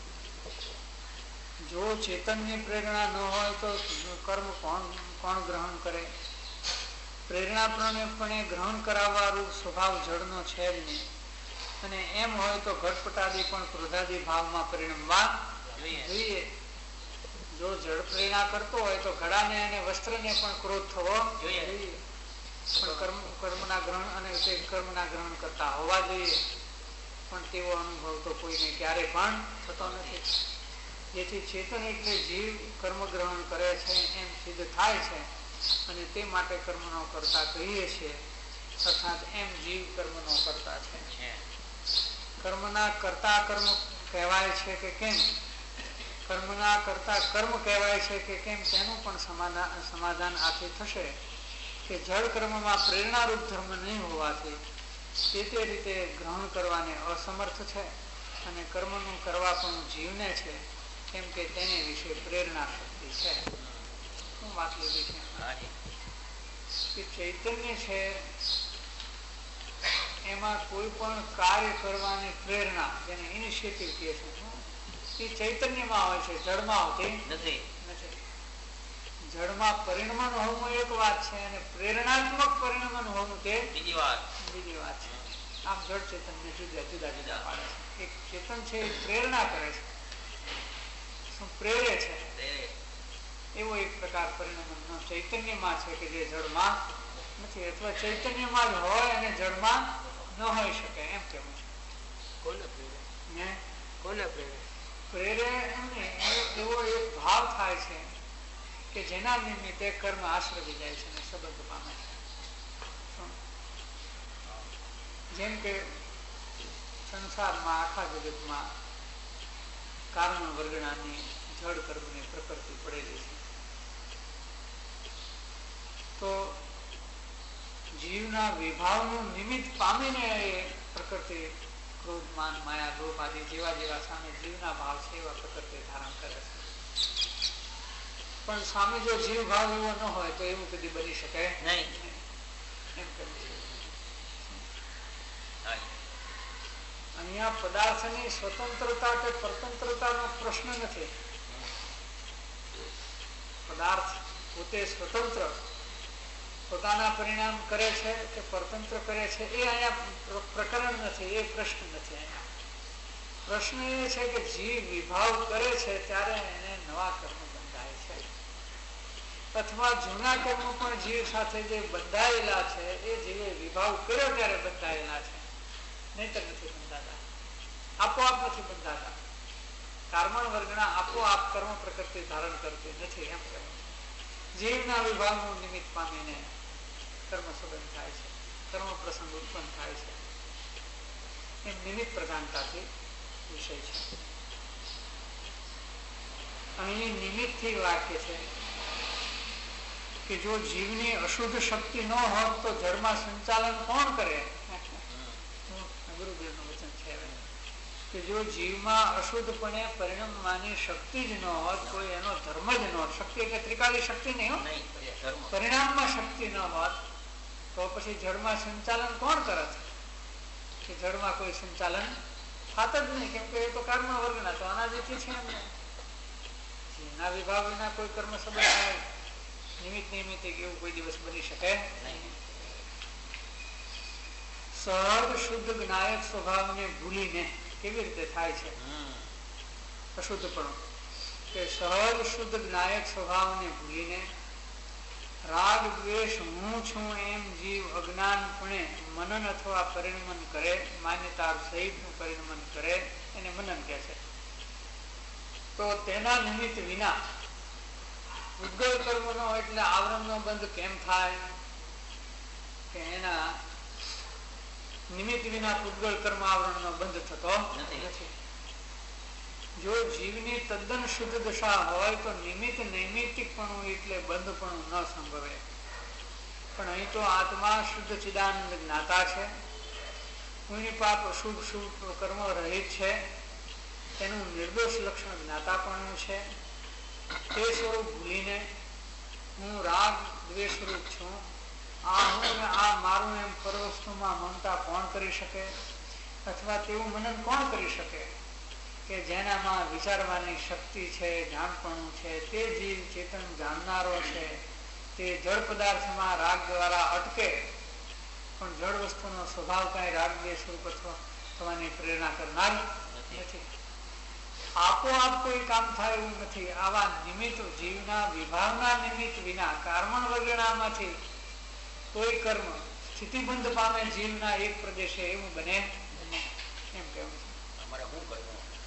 Speaker 2: જો ચેતનની પ્રેરણા ન હોય તો કર્મ કોણ કોણ ગ્રહણ કરે? પ્રેરણાપણે ગ્રહણ કરાવવાનું સ્વભાવ જળનો છે જ નહીં. અને એમ હોય તો ઘટપટાદી પણ ક્રોધાદી ભાવમાં પરિણમવા જોઈએ. જો જળ પ્રેરણા કરતો હોય તો ઘડાને અને વસ્ત્રને પણ ક્રોધ થવો જોઈએ, પણ કર્મ કર્મના ગ્રહણ અને તે કર્મના ગ્રહણ કરતા હોવા જોઈએ. પણ તેવો અનુભવ તો કોઈને ક્યારે પણ થતો નથી. જેથી ચેતન એટલે જીવ કર્મ ગ્રહણ કરે છે એમ સિદ્ધ થાય છે, અને તે માટે કર્મનો કરતા કહીએ છીએ. અર્થાત એમ જીવ કર્મનો કરતા છે. કર્મના કરતા કર્મ કહેવાય છે કે કેમ, કર્મના કરતા કર્મ કહેવાય છે કે કેમ, તેનું પણ સમાધાન સમાધાન આથી થશે કે જળ કર્મમાં પ્રેરણારૂપ ધર્મ નહીં હોવાથી તે તે રીતે ગ્રહણ કરવાને અસમર્થ છે અને કર્મનું કરવા પણ જીવને છે, કેમ કે તેને વિશે પ્રેરણા શક્તિ છે. શું વાત લીધી છે કે ચૈતન્ય છે એમાં કોઈ પણ કાર્ય કરવાની પ્રેરણા, જેને ઇનિશિયેટિવ કહે છે, એ ચૈતન્યમાં હોય છે, જળમાં હોતી નથી. જળમાં પરિણમન હોવું એક વાત છે અને પ્રેરણાત્મક પરિણમન હોવું તે બીજી વાત બીજી વાત છે. આમ જળ ચેતનને જુદા જુદા જુદા પાડે છે. એક ચેતન છે એ પ્રેરણા કરે છે, શું પ્રેરે છે, એવો એક પ્રકાર પરિણમન ચૈતન્યમાં છે કે જે જળમાં નથી, અથવા ચૈતન્યમાં જ હોય અને જળમાં ન હોઈ શકે, એમ કેવું છે. કોને પ્રેરે? કોને પ્રેરે? પ્રેરે એમને એવો એક ભાવ થાય છે કે જેના નિમિત્તે કર્મ આશ્રવી જાય છે અને સંબંધ પામે છે. જેમ કે સંસારમાં આખા જગતમાં કારણ વર્ગણાની જળ કર્મની પ્રકૃતિ પડેલી છે, તો જીવના વિભાવનું નિમિત્ત પામીને એ પ્રકૃતિ ક્રોધ માન માયા લોભ આદિ જેવા જેવા સામે જીવના ભાવ છે એવા પ્રકૃતિ ધારણ કરે છે. પણ સામે જો જીવ ભાવ એવો ન હોય તો એવું કદી બની શકે નહીં, એમ કહ્યું છે. અહીંયા પદાર્થની સ્વતંત્રતા કે પરતંત્રતાનો પ્રશ્ન નથી. પદાર્થ પોતે સ્વતંત્ર પોતાના પરિણામ કરે છે કે પરતંત્ર કરે છે એ અહીંયા પ્રકરણ નથી, એ પ્રશ્ન નથી. અહીંયા પ્રશ્ન એ છે કે જીવ વિભાવ કરે છે ત્યારે એને નવા કર્મ બંધાય છે, અથવા જૂના કર્મો પણ જીવ સાથે જે બંધાયેલા છે એ જીવે વિભાવ કર્યો ત્યારે બંધાયેલા છે, નહીતર નથી બંધાતા, આપોઆપ નથી બંધાતા. કાર્મણ વર્ગના આપોઆપ કર્મ પ્રકૃતિ ધારણ કરતી નથી, એમ કહે છે. જીવના વિભાવનું નિમિત્ત પામીને કર્મ સંબંધ થાય છે, કર્મ પ્રસંગ ઉત્પન્ન થાય છે, એમ નિમિત્ત પ્રધાનતાથી વિષય છે. અહીં નિમિત્તથી વાક્ય છે કે જો જીવની અશુદ્ધ શક્તિ ન હોત તો જળમાં સંચાલન કોણ કરે? ગુરુદેવનું વચન છે કે જો જીવમાં અશુદ્ધપણે પરિણામવાની શક્તિ જ ન હોત, કોઈ એનો ધર્મ જ ન હોત, શક્તિ એટલે ત્રિકાળી શક્તિ નહીં, પરિણામમાં શક્તિ ન હોત તો પછી જળમાં સંચાલન કોણ કરત? કે જળમાં કોઈ સંચાલન થાત જ નહીં, કેમ કે એ તો કર્મ વર્ગના તો અનાદિથી છે એમને. જીવના વિભાગ વિના કોઈ કર્મ સંબંધ થાય નિમિત્ત નિમિત્તે એવું કોઈ દિવસ બની શકે નહીં. સહજ શુદ્ધ જ્ઞાયક સ્વભાવને ભૂલીને કેવી રીતે થાય છે અશુદ્ધપણું? કે સહજ શુદ્ધ જ્ઞાયક સ્વભાવને ભૂલીને રાગ દ્વેષ હું છું એમ જીવ અજ્ઞાનપણે મનન અથવા પરિણમન કરે, માન્યતા સહિતનું પરિણમન કરે, એને મનન કહે છે. તો તેના નિમિત્ત વિના ઉદ્ગલ કર્મ નો એટલે આવરણનો બંધ કેમ થાય? કે એના નિમિત્ત વિના ઉદ્ગલ કર્મ આવરણનો બંધ થતો નથી. જો જીવની તદ્દન શુદ્ધ દશા હોય તો નિમિત્ત નૈમિત્તિકપણું એટલે બંધપણું ન સંભવે. પણ અહીં તો આત્મા શુદ્ધ ચિદાનંદ જ્ઞાતા છે, પુણ્ય પાપ અશુભ શુભ કર્મ રહિત છે, તેનું નિર્દોષ લક્ષણ જ્ઞાતાપણું છે. તે સ્વરૂપ ભૂલીને હું રાગ દ્વેષ રૂપ છું, આ હું ને આ મારું એમ પરવસ્તુમાં મમતા કોણ કરી શકે? અથવા તેવું મનન કોણ કરી શકે કે જેનામાં વિચારવાની શક્તિ છે, જાણપણું છે, તે જીવ ચેતન જાણનારો છે, તે જળ પદાર્થમાં રાગ દ્વારા અટકે, પણ જળ વસ્તુનો સ્વભાવ કઈ રાગ દ્વેષ રૂપ થવાની પ્રેરણા કરનાર નથી. આપોઆપ કોઈ કામ થાય એવું નથી. આવા નિમિત્ત જીવના વિભાવના નિમિત્ત વિના કર્મણ વગેરેમાંથી કોઈ કર્મ સ્થિતિબંધ પામે જીવના એક પ્રદેશે એવું બને એમ કેવું છે.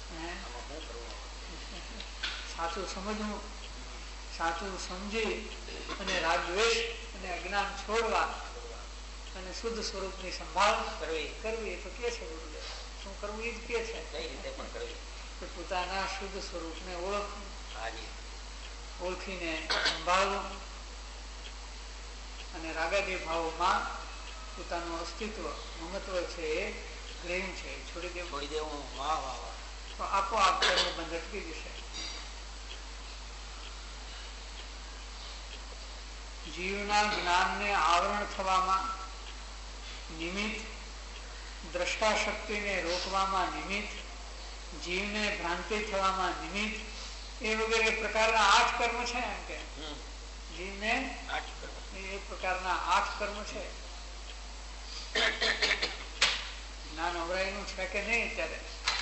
Speaker 2: સાચું સમજવું, સાચું સમજી અને રાગદ્વેષ અને અજ્ઞાન છોડવા અને શુદ્ધ સ્વરૂપની સંભાળ કરવી કરવી તો કે છે ગુરુદેવ. શું કરવું એ જ કે છે. કઈ રીતે પણ કરવી કે પોતાના શુદ્ધ સ્વરૂપને ઓળખવું, ઓળખીને સંભાળવું અને રાગાદી ભાવોમાં પોતાનું અસ્તિત્વ મહત્વ છે એ ગ્રહણ છે એ છોડી દેવું
Speaker 4: છોડી દેવું. વાહ વાહ વાહ.
Speaker 2: તો આપોઆપ કર્મ બંધ અટકી જશે. જીવના જ્ઞાનને આવરણ થવામાં નિમિત્ત, દ્રષ્ટા શક્તિને રોકવામાં નિમિત્ત, જીવને ભ્રાંતિ થવામાં નિમિત્ત, એ વગેરે પ્રકારના આઠ કર્મ છે. એમ કે જીવને એ પ્રકારના આઠ કર્મ છે. જ્ઞાન અવરાયનું છે કે નહીં? અત્યારે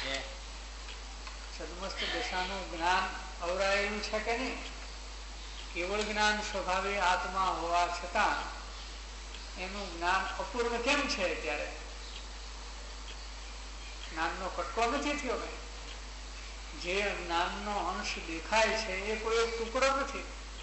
Speaker 2: સદમસ્ત દશાનું જ્ઞાન અવરાયેલું છે કે નહીં? કેવળ જ્ઞાન સ્વભાવે આત્મા હોવા છતાં એનું જ્ઞાન અપૂર્ણ કેમ છે? અત્યારે જ્ઞાનનો કટકો નથી થયો. ભાઈ, જે જ્ઞાનનો અંશ દેખાય છે એ કોઈ એક ટુકડો નથી.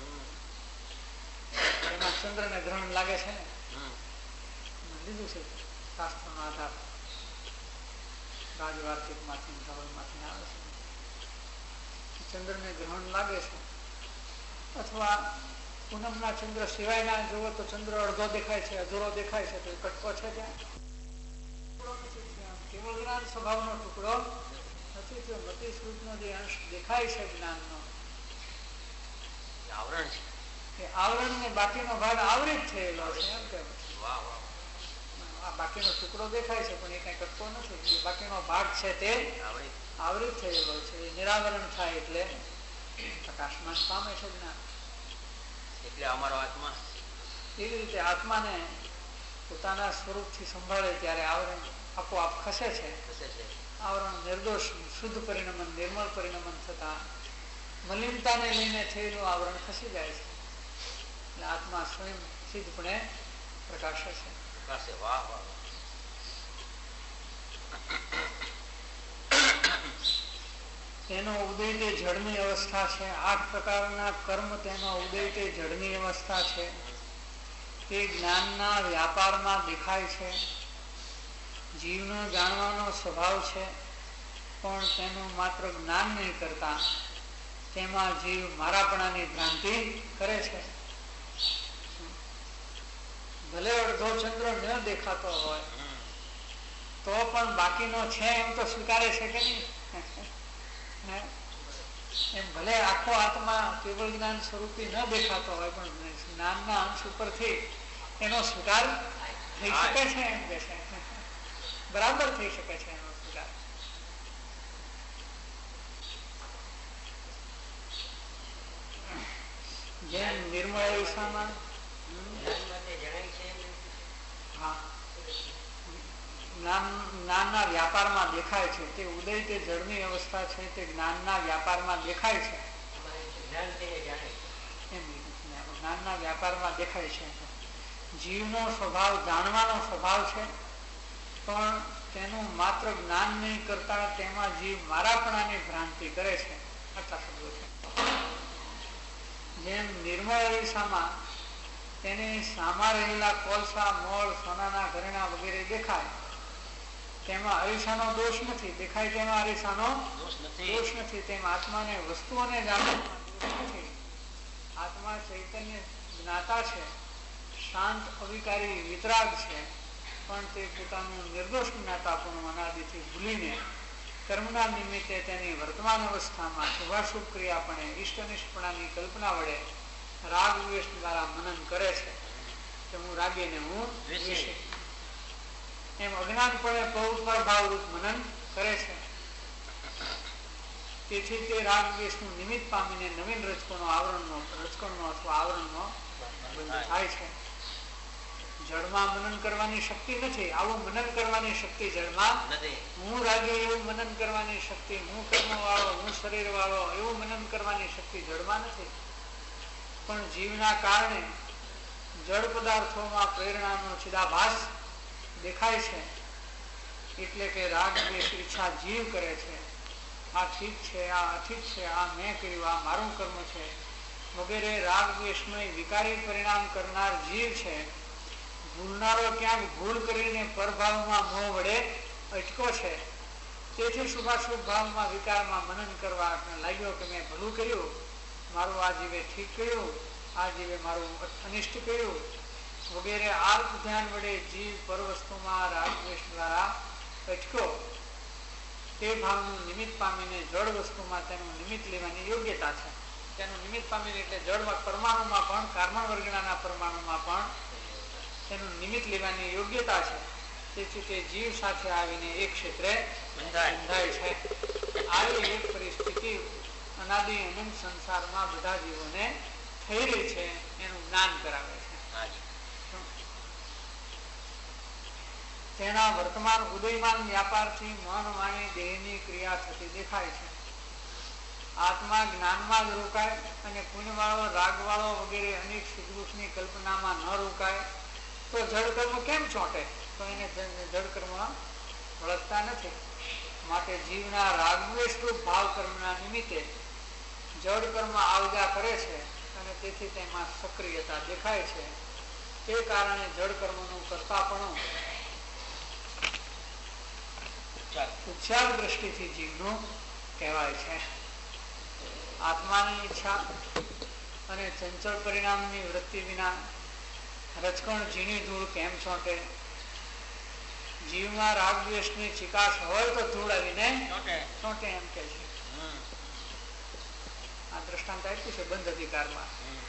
Speaker 2: એમાં ચંદ્ર ને ગ્રહણ લાગે છે ને, લીધું છે શાસ્ત્ર નો આધાર રાજવાર્તિક માંથી ધવલ માંથી આવે છે. ચંદ્ર ને ગ્રહણ લાગે છે, અથવા પૂનમના ચંદ્ર સિવાયના જુઓ તો ચંદ્ર અડધો દેખાય છે, અધૂરો દેખાય છે, તો એ કટકો છે ત્યાં. કેવળ જ્ઞાન સ્વભાવનો ટુકડો નથી થયો. મતિ સ્વરૂપનો જે અંશ દેખાય છે જ્ઞાનનો
Speaker 4: આવરણ છે,
Speaker 2: એ આવરણ ને બાકીનો ભાગ આવરિત થયેલો છે. એમ કે આ બાકીનો ટુકડો દેખાય છે પણ એ કઈ કટકો નથી. બાકીનો ભાગ છે તે આવરિત થયેલો છે. એ નિરાવરણ થાય એટલે પ્રકાશમાન પામે છે જ્ઞાન.
Speaker 4: એટલે અમારો આત્મા
Speaker 2: એવી રીતે આત્માને પોતાના સ્વરૂપથી સંભાળે ત્યારે આવરણ આપોઆપ ખસે છે. આવરણ નિર્દોષ શુદ્ધ પરિણમન, નિર્મળ પરિણમન થતા મલિનતાને લઈને થયેલું આવરણ ખસી જાય છે. એટલે આત્મા સ્વયં સિદ્ધપણે પ્રકાશે છે.
Speaker 4: પ્રકાશે. વાહ વાહ.
Speaker 2: તેનો ઉદય તે જળની અવસ્થા છે. આઠ પ્રકારના કર્મ તેનો ઉદય તે જળની અવસ્થા છે. તે જ્ઞાનના વ્યાપારમાં દેખાય છે. જીવનો જાણવાનો સ્વભાવ છે, પણ તેનું માત્ર જ્ઞાન નહીં કરતા તેમાં જીવ મારાપણાની ભ્રાંતિ કરે છે. ભલે અડધો ચંદ્ર ન દેખાતો હોય તો પણ બાકીનો છે એમ તો સ્વીકારે છે કે નહીં? એમ ભલે આખો આત્મા કેવળ જ્ઞાન સ્વરૂપી ન દેખાતો હોય પણ જ્ઞાનના અંશ ઉપરથી એનો સ્વીકાર થઈ શકે છે. એમ કે છે બરાબર થઈ શકે છે એનો સ્વીકાર. જેમ નિર્મળ અવસ્થામાં હા જ્ઞાનના વ્યાપારમાં દેખાય છે. તે ઉદય તે જળની અવસ્થા છે. તે જ્ઞાનના વ્યાપારમાં દેખાય છે. જ્ઞાનના વ્યાપારમાં દેખાય છે. જીવનો સ્વભાવ જાણવાનો સ્વભાવ છે, પણ તેનું માત્ર જ્ઞાન નહીં કરતા તેમાં જીવ મારાપણાની ભ્રાંતિ કરે છે. આટલા શબ્દો છે. જેમ નિર્મળ અરીસામાં તેને સામા રહેલા કોલસા, મોળ, સોનાના ઘરેણા વગેરે દેખાય, તેમાં અરીસાનો દોષ નથી. દેખાય તેમાં અરીસાનો દોષ નથી. તેમ આત્માને વસ્તુઓને જાણવામાં દોષ નથી. આત્મા ચૈતન્ય જ્ઞાતા છે, શાંત અવિકારી વિતરાગ છે, પણ તે પોતાનું નિર્દોષ જ્ઞાતાપણું અનાદિથી ભૂલીને કર્મના નિમિત્તે તેની વર્તમાન અવસ્થામાં શુભાશુભ ક્રિયાપણે ઇષ્ટનિષ્ઠપણાની કલ્પના વડે રાગ દ્વેષ દ્વારા મનન કરે છે કે હું રાગીને હું દ્વેષી, એમ અજ્ઞાનપણે પરોપકાર ભાવરૂપ મનન કરે છે. તેથી તે રાગ દ્વેષનું નિમિત્ત પામીને નવીન રજકણો આવરણનો રજકણનો અથવા આવરણનો બંધ થાય છે. જળમાં મનન કરવાની શક્તિ નથી. આવું મનન કરવાની શક્તિ જળમાં નથી. હું રાગી એવું મનન કરવાની શક્તિ, હું કર્મ વાળો, હું શરીર વાળો એવું મનન કરવાની શક્તિ જળમાં નથી. પણ જીવના કારણે જળ પદાર્થોમાં પ્રેરણાનો ચિદાભાસ દેખાય છે. એટલે કે રાગ દ્વેષ ઈચ્છા જીવ કરે છે. આ ઠીક છે, આ અઠીક છે, આ મેં કર્યું, આ મારું કર્મ છે વગેરે રાગ દ્વેષમય વિકારી પરિણામ કરનાર જીવ છે. ભૂલનારો ક્યાંક ભૂલ કરીને પરભાવમાં મોહ વડે અટકો છે. તેથી શુભાશુભ ભાવમાં વિકારમાં મનન કરવા લાગ્યો કે મેં ભલું કર્યું, મારું આ જીવે ઠીક કર્યું, આ જીવે મારું અનિષ્ટ કર્યું વગેરે આર્ત ધ્યાન વડે જીવ પર વસ્તુમાં રાગ દ્વેષ દ્વારા અટક્યો તે ભાવનું નિમિત્ત પામીને જળ વસ્તુમાં તેનું નિમિત્ત લેવાની યોગ્યતા છે. તેનું નિમિત્ત પામીને એટલે જળ પરમાણુમાં પણ કાર્બન વર્ગના પરમાણુમાં પણ તેનું નિમિત્ત લેવાની યોગ્યતા છે. તેથી તે જીવ સાથે આવીને એક ક્ષેત્રે બંધાય છે. આવી એક પરિસ્થિતિ અનાદિ અનંત સંસારમાં બધા જીવોને થઈ રહી છે એનું જ્ઞાન કરાવે છે. તેના વર્તમાન ઉદયમાન વ્યાપારથી મન વાણી દેહની ક્રિયા થતી દેખાય છે. આત્મા જ્ઞાનમાં જ રોકાય અને પુણ્યવાળો રાગવાળો વગેરે અનેક સુખ દુઃખની કલ્પનામાં ન રોકાય તો જળ કર્મ કેમ ચોંટે? તો એને જળ કર્મ વળગતા નથી. માટે જીવના રાગદ્વેષરૂપ ભાવ કર્મના નિમિત્તે જળ કર્મ આવજા કરે છે અને તેથી તેમાં સક્રિયતા દેખાય છે. તે કારણે જળ કર્મનું કરતાપણું ઉચ્ચાર દ્રષ્ટિથી જીવનું કહેવાય છે. આત્માની ઈચ્છા અને ચંચળ પરિણામની વૃત્તિ વિના રચકણ ઝીણી ધૂળ કેમ ચોંટે? જીવમાં રાગ દ્વેષની ચિકાસ હોય તો ધૂળ આવીને ચોંટે એમ કે છે. આ દ્રષ્ટાંત આપ્યું છે બંધ અધિકારમાં.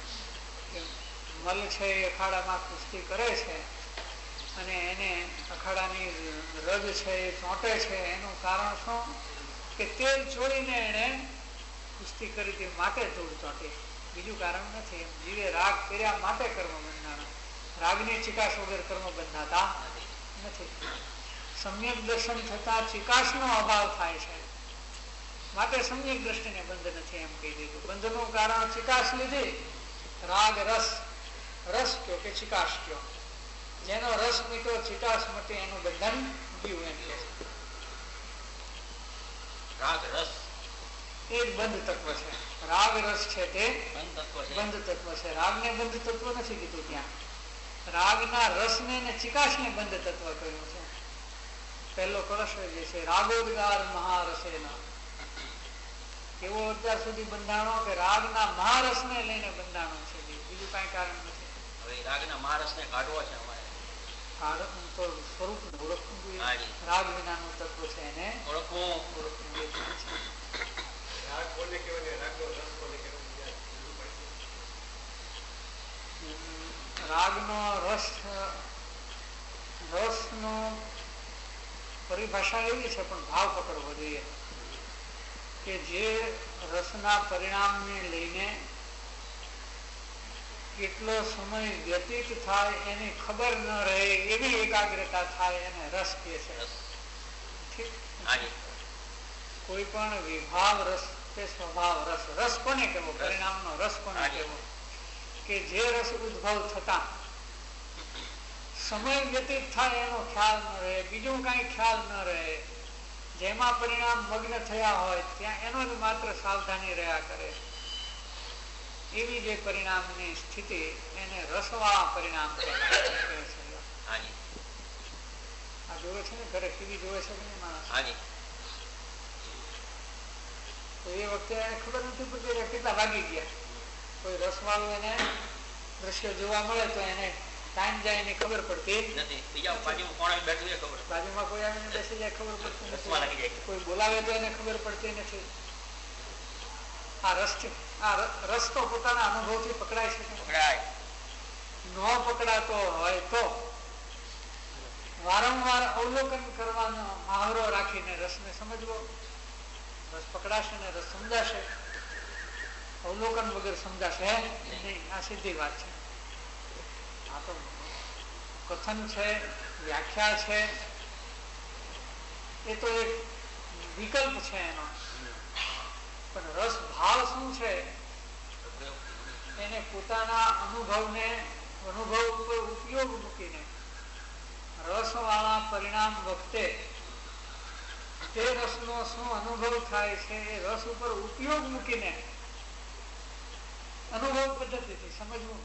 Speaker 2: મલ છે એ અખાડામાં કુસ્તી કરે છે અને એને અખાડાની રગ છે એ ચોંટે છે. એનું કારણ શું? કે તેલ ચોળીને એને કુસ્તી કરી તે માટે ધૂળ ચોંટે, બીજું કારણ નથી. એમ જીવે રાગ કર્યા માટે કર્મ બંધાણા. રાગની ચિકાસ વગર કર્મ બંધાતા નથી. સમ્યક દર્શન થતા ચિકાસનો અભાવ થાય છે માટે સમ્યક દ્રષ્ટિને બંધ નથી એમ કહી દીધું. બંધનું કારણ ચિકાસ લીધી. રાગ રસ, રસ કયો કે ચિકાસ કયો, જેનો રસ મીઠો ચિકાસ મટે એનું બંધન ગયું એમ કે
Speaker 4: રાગ રસ
Speaker 2: એ જ બંધ તત્વ છે. રાગ રસ છે તે બંધ તત્વ છે. રાગને બંધ તત્વ નથી કીધું ત્યાં. રાગના રસને ને ચિકાસને બંધ તત્વ કહ્યું છે. પહેલો કળશ જે છે રાગોદગાર મહારસેના, એવો અત્યાર સુધી બંધાણો કે રાગના મહારસને લઈને બંધાણો છે, બીજું કઈ કારણ નથી.
Speaker 4: હવે રાગના મહારસને કાઢવો છે અમારે.
Speaker 2: કારણ તો સ્વરૂપ ઓળખવું જોઈએ. રાગ વિનાનું તત્વ છે એને
Speaker 4: ઓળખવું
Speaker 2: ઓળખવું છે.
Speaker 3: રાગ કોને કહેવાય, રાગનો રસ કોને કહેવાય?
Speaker 2: રાગનો રસ, રસનો પરિભાષા એવી છે પણ ભાવ પકડવો જોઈએ કે જે રસના પરિણામને લઈને કેટલો સમય વ્યતીત થાય એની ખબર ન રહે એવી એકાગ્રતા થાય એને રસ કહે છે. ઠીક, કોઈ પણ વિભાવ રસ કે સ્વભાવ રસ, રસ કોને કહેવો? પરિણામનો રસ કોને કહેવો? કે જે રસ ઉદ્ભવ થતા સમય વ્યતીત થાય એનો ખ્યાલ ન રહે, બીજું કઈ ખ્યાલ ન રહે, જેમાં પરિણામ મગ્ન થયા હોય ત્યાં એનો જ માત્ર સાવધાની રહ્યા કરે, એવી જે પરિણામની સ્થિતિ એને રસવાળા પરિણામ કહે છે. આ જોવે છે ને ઘરે ટીવી જોવે છે કે માણસ, તો એ વખતે એને ખબર નથી પડતી કેટલા વાગી ગયા. કોઈ રસવાળું એને દ્રશ્ય જોવા મળે તો એને ટાઈમ જાય એની ખબર પડતી નથી.
Speaker 4: બીજા બાજુમાં કોણ આવી બેઠું એ ખબર,
Speaker 2: બાજુમાં કોઈ આવીને બેસી જાય ખબર પડતી નથી, કોઈ બોલાવે તો એને ખબર પડતી નથી. આ રસ આ રસ તો પોતાના અનુભવથી પકડાય છે.
Speaker 4: પકડાય
Speaker 2: ન પકડાતો હોય તો વારંવાર અવલોકન કરવાનો મહાવરો રાખીને રસને સમજવો. રસ પકડાશે ને રસ સમજાશે. અવલોકન વગર સમજાશે નહીં. આ સીધી વાત છે. આ તો કથન છે, વ્યાખ્યા છે, એ તો એક વિકલ્પ છે એનો. પણ રસ ભાવ શું છે એને પોતાના અનુભવને અનુભવ ઉપર ઉપયોગ મૂકીને રસ વાળા પરિણામ વખતે તે રસનો શું અનુભવ થાય છે એ રસ ઉપર ઉપયોગ મૂકીને અનુભવ પદ્ધતિથી સમજવું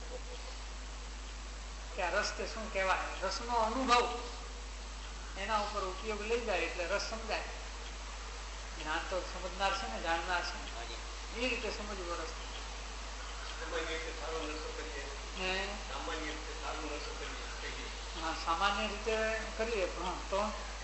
Speaker 2: કે આ રસ તે શું કહેવાય. રસનો અનુભવ એના ઉપર ઉપયોગ લઈ જાય એટલે રસ સમજાય. જ્ઞાન તો સમજનાર છે ને, જાણનાર છે, એ રીતે સમજવો રસ.
Speaker 3: સામાન્ય રીતે સારો નશો કરીએ, સામાન્ય રીતે સારું નશો
Speaker 2: સામાન્ય રીતે કરીએ હા તો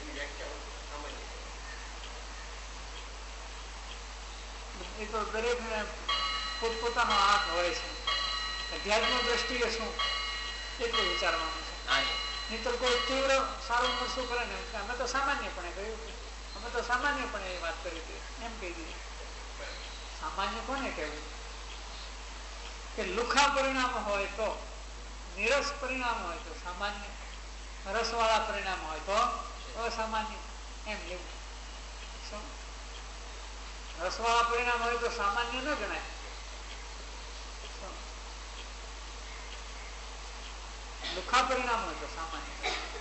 Speaker 2: એ તો દરેક ને પોતપોતાનો આંખ હોય છે. અધ્યાત્મ દ્રષ્ટિએ શું એટલું વિચારવાનું છે. નહીતર કોઈ તીવ્ર સારું શું કરે ને અમે તો સામાન્યપણે કહ્યું અમે તો સામાન્યપણે એ વાત કરી હતી એમ કહી દીધું. સામાન્ય કોને કહેવું કે લુખા પરિણામ હોય તો નિરસ પરિણામ હોય તો સામાન્ય, રસવાળા પરિણામ હોય તો અસામાન્ય એમ લેવું. શું રસવાળા પરિણામ હોય તો સામાન્ય ન ગણાય. લુખા પરિણામ હોય તો સામાન્ય.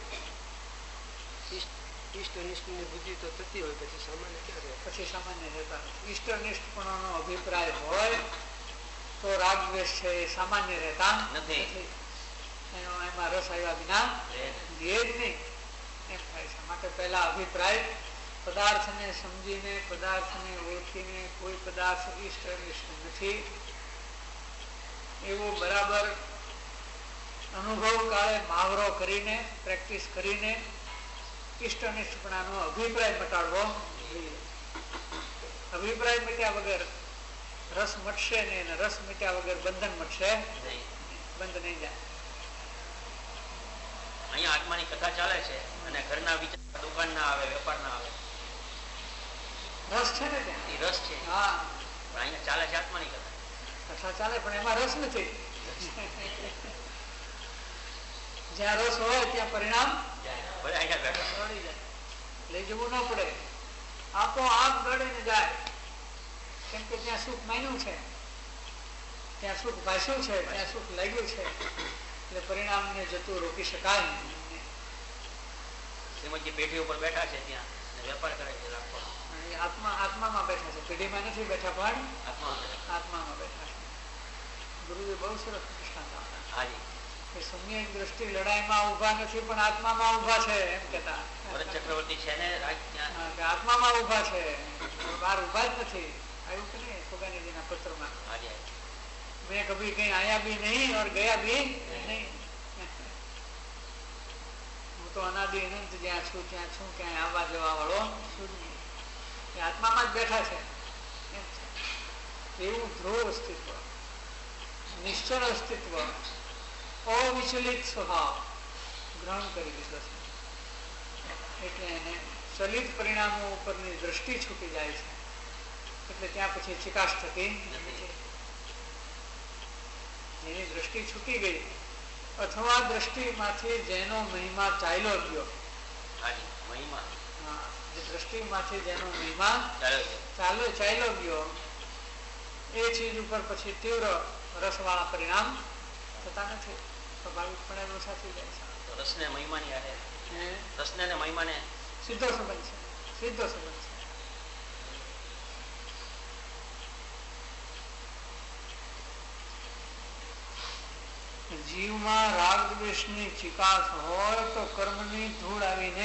Speaker 5: ઈષ્ટનિષ્ઠની બુદ્ધિ તો થતી હોય પછી સામાન્ય ક્યાં રહે?
Speaker 2: પછી સામાન્ય રહેતા નથી. ઈષ્ટનિષ્ઠપણાનો અભિપ્રાય હોય તો રાગ દ્વેષ છે એ સામાન્ય રહેતા નથી. એનો એમાં રસ આવ્યા વિના રહે જ નહીં એમ થાય છે. માટે પહેલા અભિપ્રાય પદાર્થને સમજીને પદાર્થને ઓળખીને કોઈ પદાર્થ ઈષ્ટ અનિષ્ટ નથી એવો બરાબર અનુભવ કાળે મહાવરો કરીને પ્રેક્ટિસ કરીને ઈષ્ટ અનિષ્ટપણાનો અભિપ્રાય મટાડવો જોઈએ. અભિપ્રાય મટ્યા વગર રસ મટશે નહીં અને રસ મટ્યા વગર બંધન મટશે બંધ નહીં જાય.
Speaker 4: અહીંયા આત્માની કથા ચાલે છે અને ઘરના વિચાર દુકાન ના આવે વેપાર ના આવે
Speaker 2: રસ છે ને ત્યાં
Speaker 4: એ રસ છે.
Speaker 2: હા
Speaker 4: પણ અહીંયા ચાલે છે આત્માની કથા.
Speaker 2: કથા ચાલે પણ એમાં રસ નથી. જ્યાં રસ હોય ત્યાં પરિણામ લઈ જવું ન પડે. આપો આપ ગળીને જાય કેમ કે ત્યાં સુખ માન્યું છે, ત્યાં સુખ ભાષ્યું છે, ત્યાં સુખ લાગ્યું છે એટલે પરિણામને જતું રોકી શકાય નહીં.
Speaker 4: તેમજ જે પેઢી ઉપર બેઠા છે ત્યાં વેપાર કરે છે લાખો.
Speaker 2: આત્મા આત્મામાં બેઠા છે, પેઢીમાં નથી બેઠા પણ આત્મામાં બેઠા છે. ગુરુએ બહુ સરસ દૃષ્ટાંત આપ્યા કે સમ્યક દ્રષ્ટિ લડાઈમાં ઉભા નથી પણ આત્મામાં ઉભા છે એમ કેતા.
Speaker 4: ભરત ચક્રવર્તી છે ને
Speaker 2: આત્મામાં ઉભા છે, બહાર ઉભા જ નથી. આવ્યું કે નહીં ફુગાનીજીના પત્રમાં? મેં કભી કઈ આયા ભી નહીં और ગયા ભી નહીં. હું તો અનાદિ અનંત જ્યાં છું ત્યાં છું, ક્યાંય આવવા જવા વાળો છું નહીં. એ આત્મામાં જ બેઠા છે એમ છે. એવું ધ્રુવ અસ્તિત્વ, નિશ્ચળ અસ્તિત્વ, અવિચલિત સ્વભાવ ગ્રહણ કરી લીધો છે. એટલે એને ચલિત પરિણામો ઉપરની દ્રષ્ટિ છૂટી જાય છે એટલે ત્યાં પછી ચિકાશ થતી નથી. જેની દ્રષ્ટિ છૂટી ગઈ અથવા દ્રષ્ટિમાંથી જેનો મહિમા ચાલ્યો ગયો, જે દ્રષ્ટિમાંથી જેનો મહિમા ચાલ્યો ચાલ્યો ગયો એ ચીજ ઉપર પછી તીવ્ર રસવાળા પરિણામ થતા નથી. સ્વાભાવિકપણે ઓછા થઈ જાય છે.
Speaker 4: રસને મહિમાની આરે રસને ને મહિમાને
Speaker 2: સીધો સંબંધ છે, સીધો સંબંધ છે. જીવમાં રાગ દ્વેષની ચિકાસ હોય તો કર્મની ધૂળ આવીને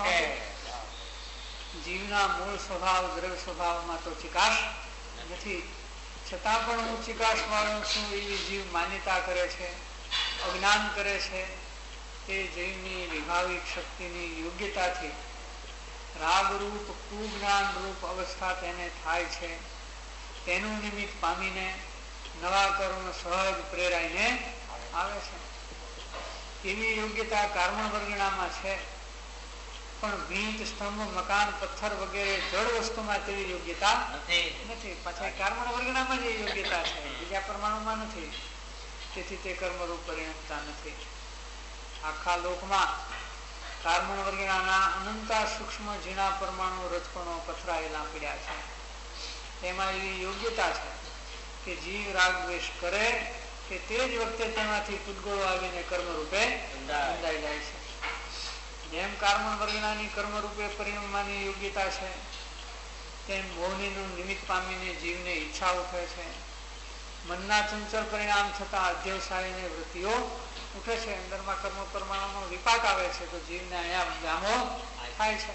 Speaker 2: જીવના મૂળ સ્વભાવ દ્રવ્ય સ્વભાવમાં તો ચિકાસ નથી. છતાં પણ હું ચિકાસ વાળો છું એવી જીવ માન્યતા કરે છે, અજ્ઞાન કરે છે. તે જીવની વિભાવિક શક્તિની યોગ્યતાથી રાગરૂપ કુજ્ઞાન રૂપ અવસ્થા તેને થાય છે. તેનું નિમિત્ત પામીને નવા કર્મ સહજ પ્રેરાઈને આવે છે. એવી યોગ્યતા કાર્મણ વર્ગણામાં છે પણ ભીંત સ્તંભ મકાન પથ્થર વગેરે જળ વસ્તુમાં તેવી યોગ્યતા નથી. પાછા કાર્મણ વર્ગણામાં જ યોગ્યતા છે, બીજા પરમાણુમાં નથી. તેથી તે કર્મરૂપ પરિણમતા નથી. આખા લોકમાં કાર્મણ વર્ગણાના અનંતા સૂક્ષ્મ ઝીણા પરમાણુ રજકણો પથરાયેલા પડ્યા છે. તેમાં એવી યોગ્યતા છે કે જીવ રાગ દ્વેષ કરે કે તે જ વખતે તેમાંથી પૂતગળો આવીને કર્મરૂપે બંધાઈ જાય છે. જેમ કાર્મણ વર્ગણાની કર્મરૂપે પરિણમવાની યોગ્યતા છે તેમ મોહનીનું નિમિત્ત પામીને જીવને ઈચ્છા ઉઠે છે. મનના ચંચળ પરિણામ થતા અધ્યવસાયને વૃત્તિઓ ઉઠે છે. અંદરમાં કર્મ પરમાણુનો વિપાક આવે છે તો જીવને અહીંયા જામો થાય છે.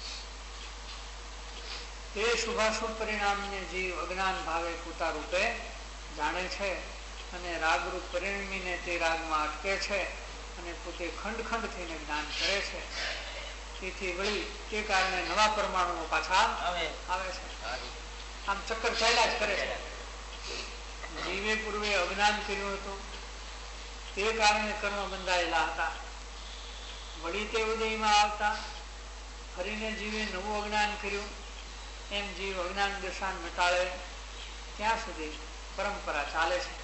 Speaker 2: તે શુભાશુભ પરિણામને જીવ અજ્ઞાન ભાવે પૂતા રૂપે જાણે છે અને રાગરૂપ પરિણમીને તે રાગમાં અટકે છે અને અને પોતે ખંડ ખંડ થઈને જ્ઞાન કરે છે. તેથી વળી તે કારણે નવા પરમાણુઓ પાછા આવે છે. આમ ચક્કર ચાલ્યા જ કરે છે. જીવે પૂર્વે અજ્ઞાન કર્યું હતું, તે કારણે કર્મ બંધાયેલા હતા. વળી તે ઉદયમાં આવતા ફરીને જીવે નવું અજ્ઞાન કર્યું. એમ જીવ અજ્ઞાન દશા નટાળે ત્યાં સુધી પરંપરા ચાલે છે.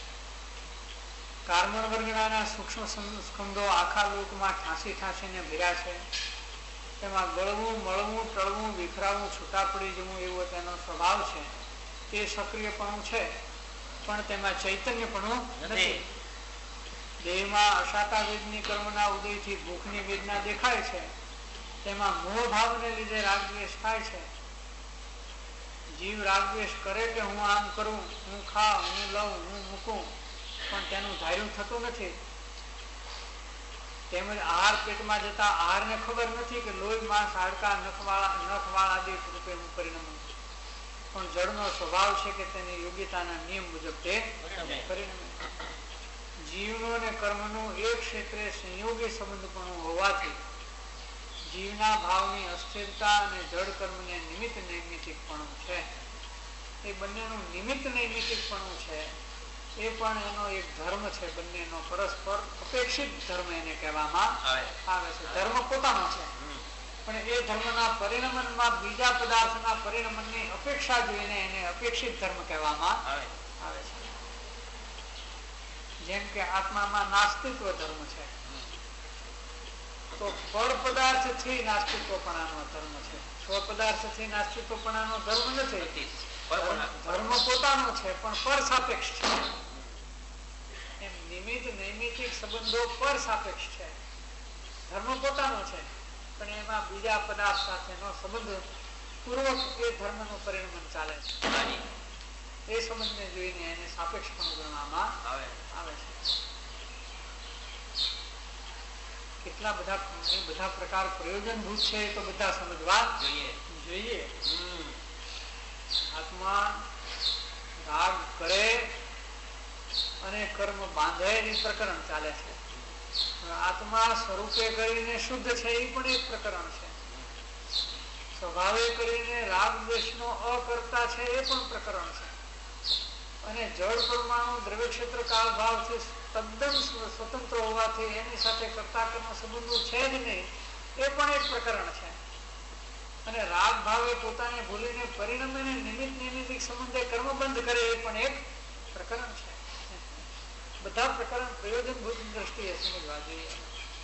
Speaker 2: કાર્બન વર્ગના સૂક્ષ્મ સ્કંદો આખા લોકમાં ઠાંસી ઠાંસીને ભર્યા છે. તેમાં ગળવું, મળવું, ટળવું, વિખરાવું, છૂટા પડી જવું એવો તેનો સ્વભાવ છે. તે સક્રિયપણું છે, પણ તેમાં ચૈતન્યપણું નથી. દેહમાં અશાતા વેદની કર્મના ઉદયથી ભૂખની વેદના દેખાય છે. તેમાં મોહ ભાવને લીધે રાગદ્વેષ થાય છે. જીવ રાગદ્વેષ કરે કે હું આમ કરું, હું ખાઉં, હું લઉં, હું મૂકું, પણ તેનું ધાર્યું થતું નથી. તેમજ આહાર પેટમાં જતા આહારને ખબર નથી કે લોહી, માંસ, હાડકા, નખવાળા નખવાળા આદિ રૂપે હું પરિણમું. પણ જળનો સ્વભાવ છે કે તેની યોગ્યતાના નિયમ મુજબ તે પરિણમે. જીવનો અને કર્મનું એક ક્ષેત્રે સંયોગી સંબંધપણું હોવાથી જીવના ભાવની અસ્થિરતા અને જળ કર્મને નિમિત્ત નૈમિતિકપણું છે. એ બંનેનું નિમિત્ત નૈમિતિકપણું છે. એ પણ એનો એક ધર્મ છે. બંનેનો પરસ્પર અપેક્ષિત ધર્મ એને કહેવામાં આવે છે. ધર્મ પોતાનો છે, પણ એ ધર્મના પરિણમનમાં બીજા પદાર્થના પરિણમનની અપેક્ષા જોઈને એને અપેક્ષિત ધર્મ કહેવામાં આવે છે. જેમ કે આત્મામાં નાસ્તિત્વ ધર્મ છે, તો પર પદાર્થથી નાસ્તિત્વપણાનો ધર્મ છે. સ્વ પદાર્થથી નાસ્તિત્વપણાનો ધર્મ નથી. ધર્મ પોતાનો છે, પણ પર સાપેક્ષ છે. એમ નિમિત્ત નૈમિતિક સંબંધો પર સાપેક્ષ છે. ધર્મ પોતાનો છે, પણ એમાં બીજા પદાર્થ સાથેનો સંબંધ પૂર્વક એ ધર્મનું પરિણમન ચાલે છે. એ સંબંધને જોઈને એને સાપેક્ષપણું ગણવામાં આવે છે. કેટલા બધા બધા પ્રકાર પ્રયોજનભૂત છે તો બધા સમજવા જોઈએ. આત્મા રાગ કરે અને કર્મ બાંધે એ પ્રકરણ ચાલે છે. આત્મા સ્વરૂપે કરીને શુદ્ધ છે એ પણ એક પ્રકરણ છે. સ્વભાવે કરીને રાગ દ્વેષનો અકર્તા છે એ પણ પ્રકરણ છે. અને જળ પરમાણુ દ્રવ્ય ક્ષેત્ર કાળ ભાવથી તદ્દન સ્વતંત્ર હોવાથી એની સાથે કર્તા કર્મ સંબંધો છે જ નહીં, એ પણ એક પ્રકરણ છે. અને રાગ ભાવે પોતાને ભૂલીને પરિણમે નિમિત્ત નિમિત્તિક સંબંધે કર્મ બંધ કરે એ પણ એક પ્રકરણ છે. બધા પ્રકરણ પ્રયોજનભૂત દ્રષ્ટિએ સમજવા જોઈએ.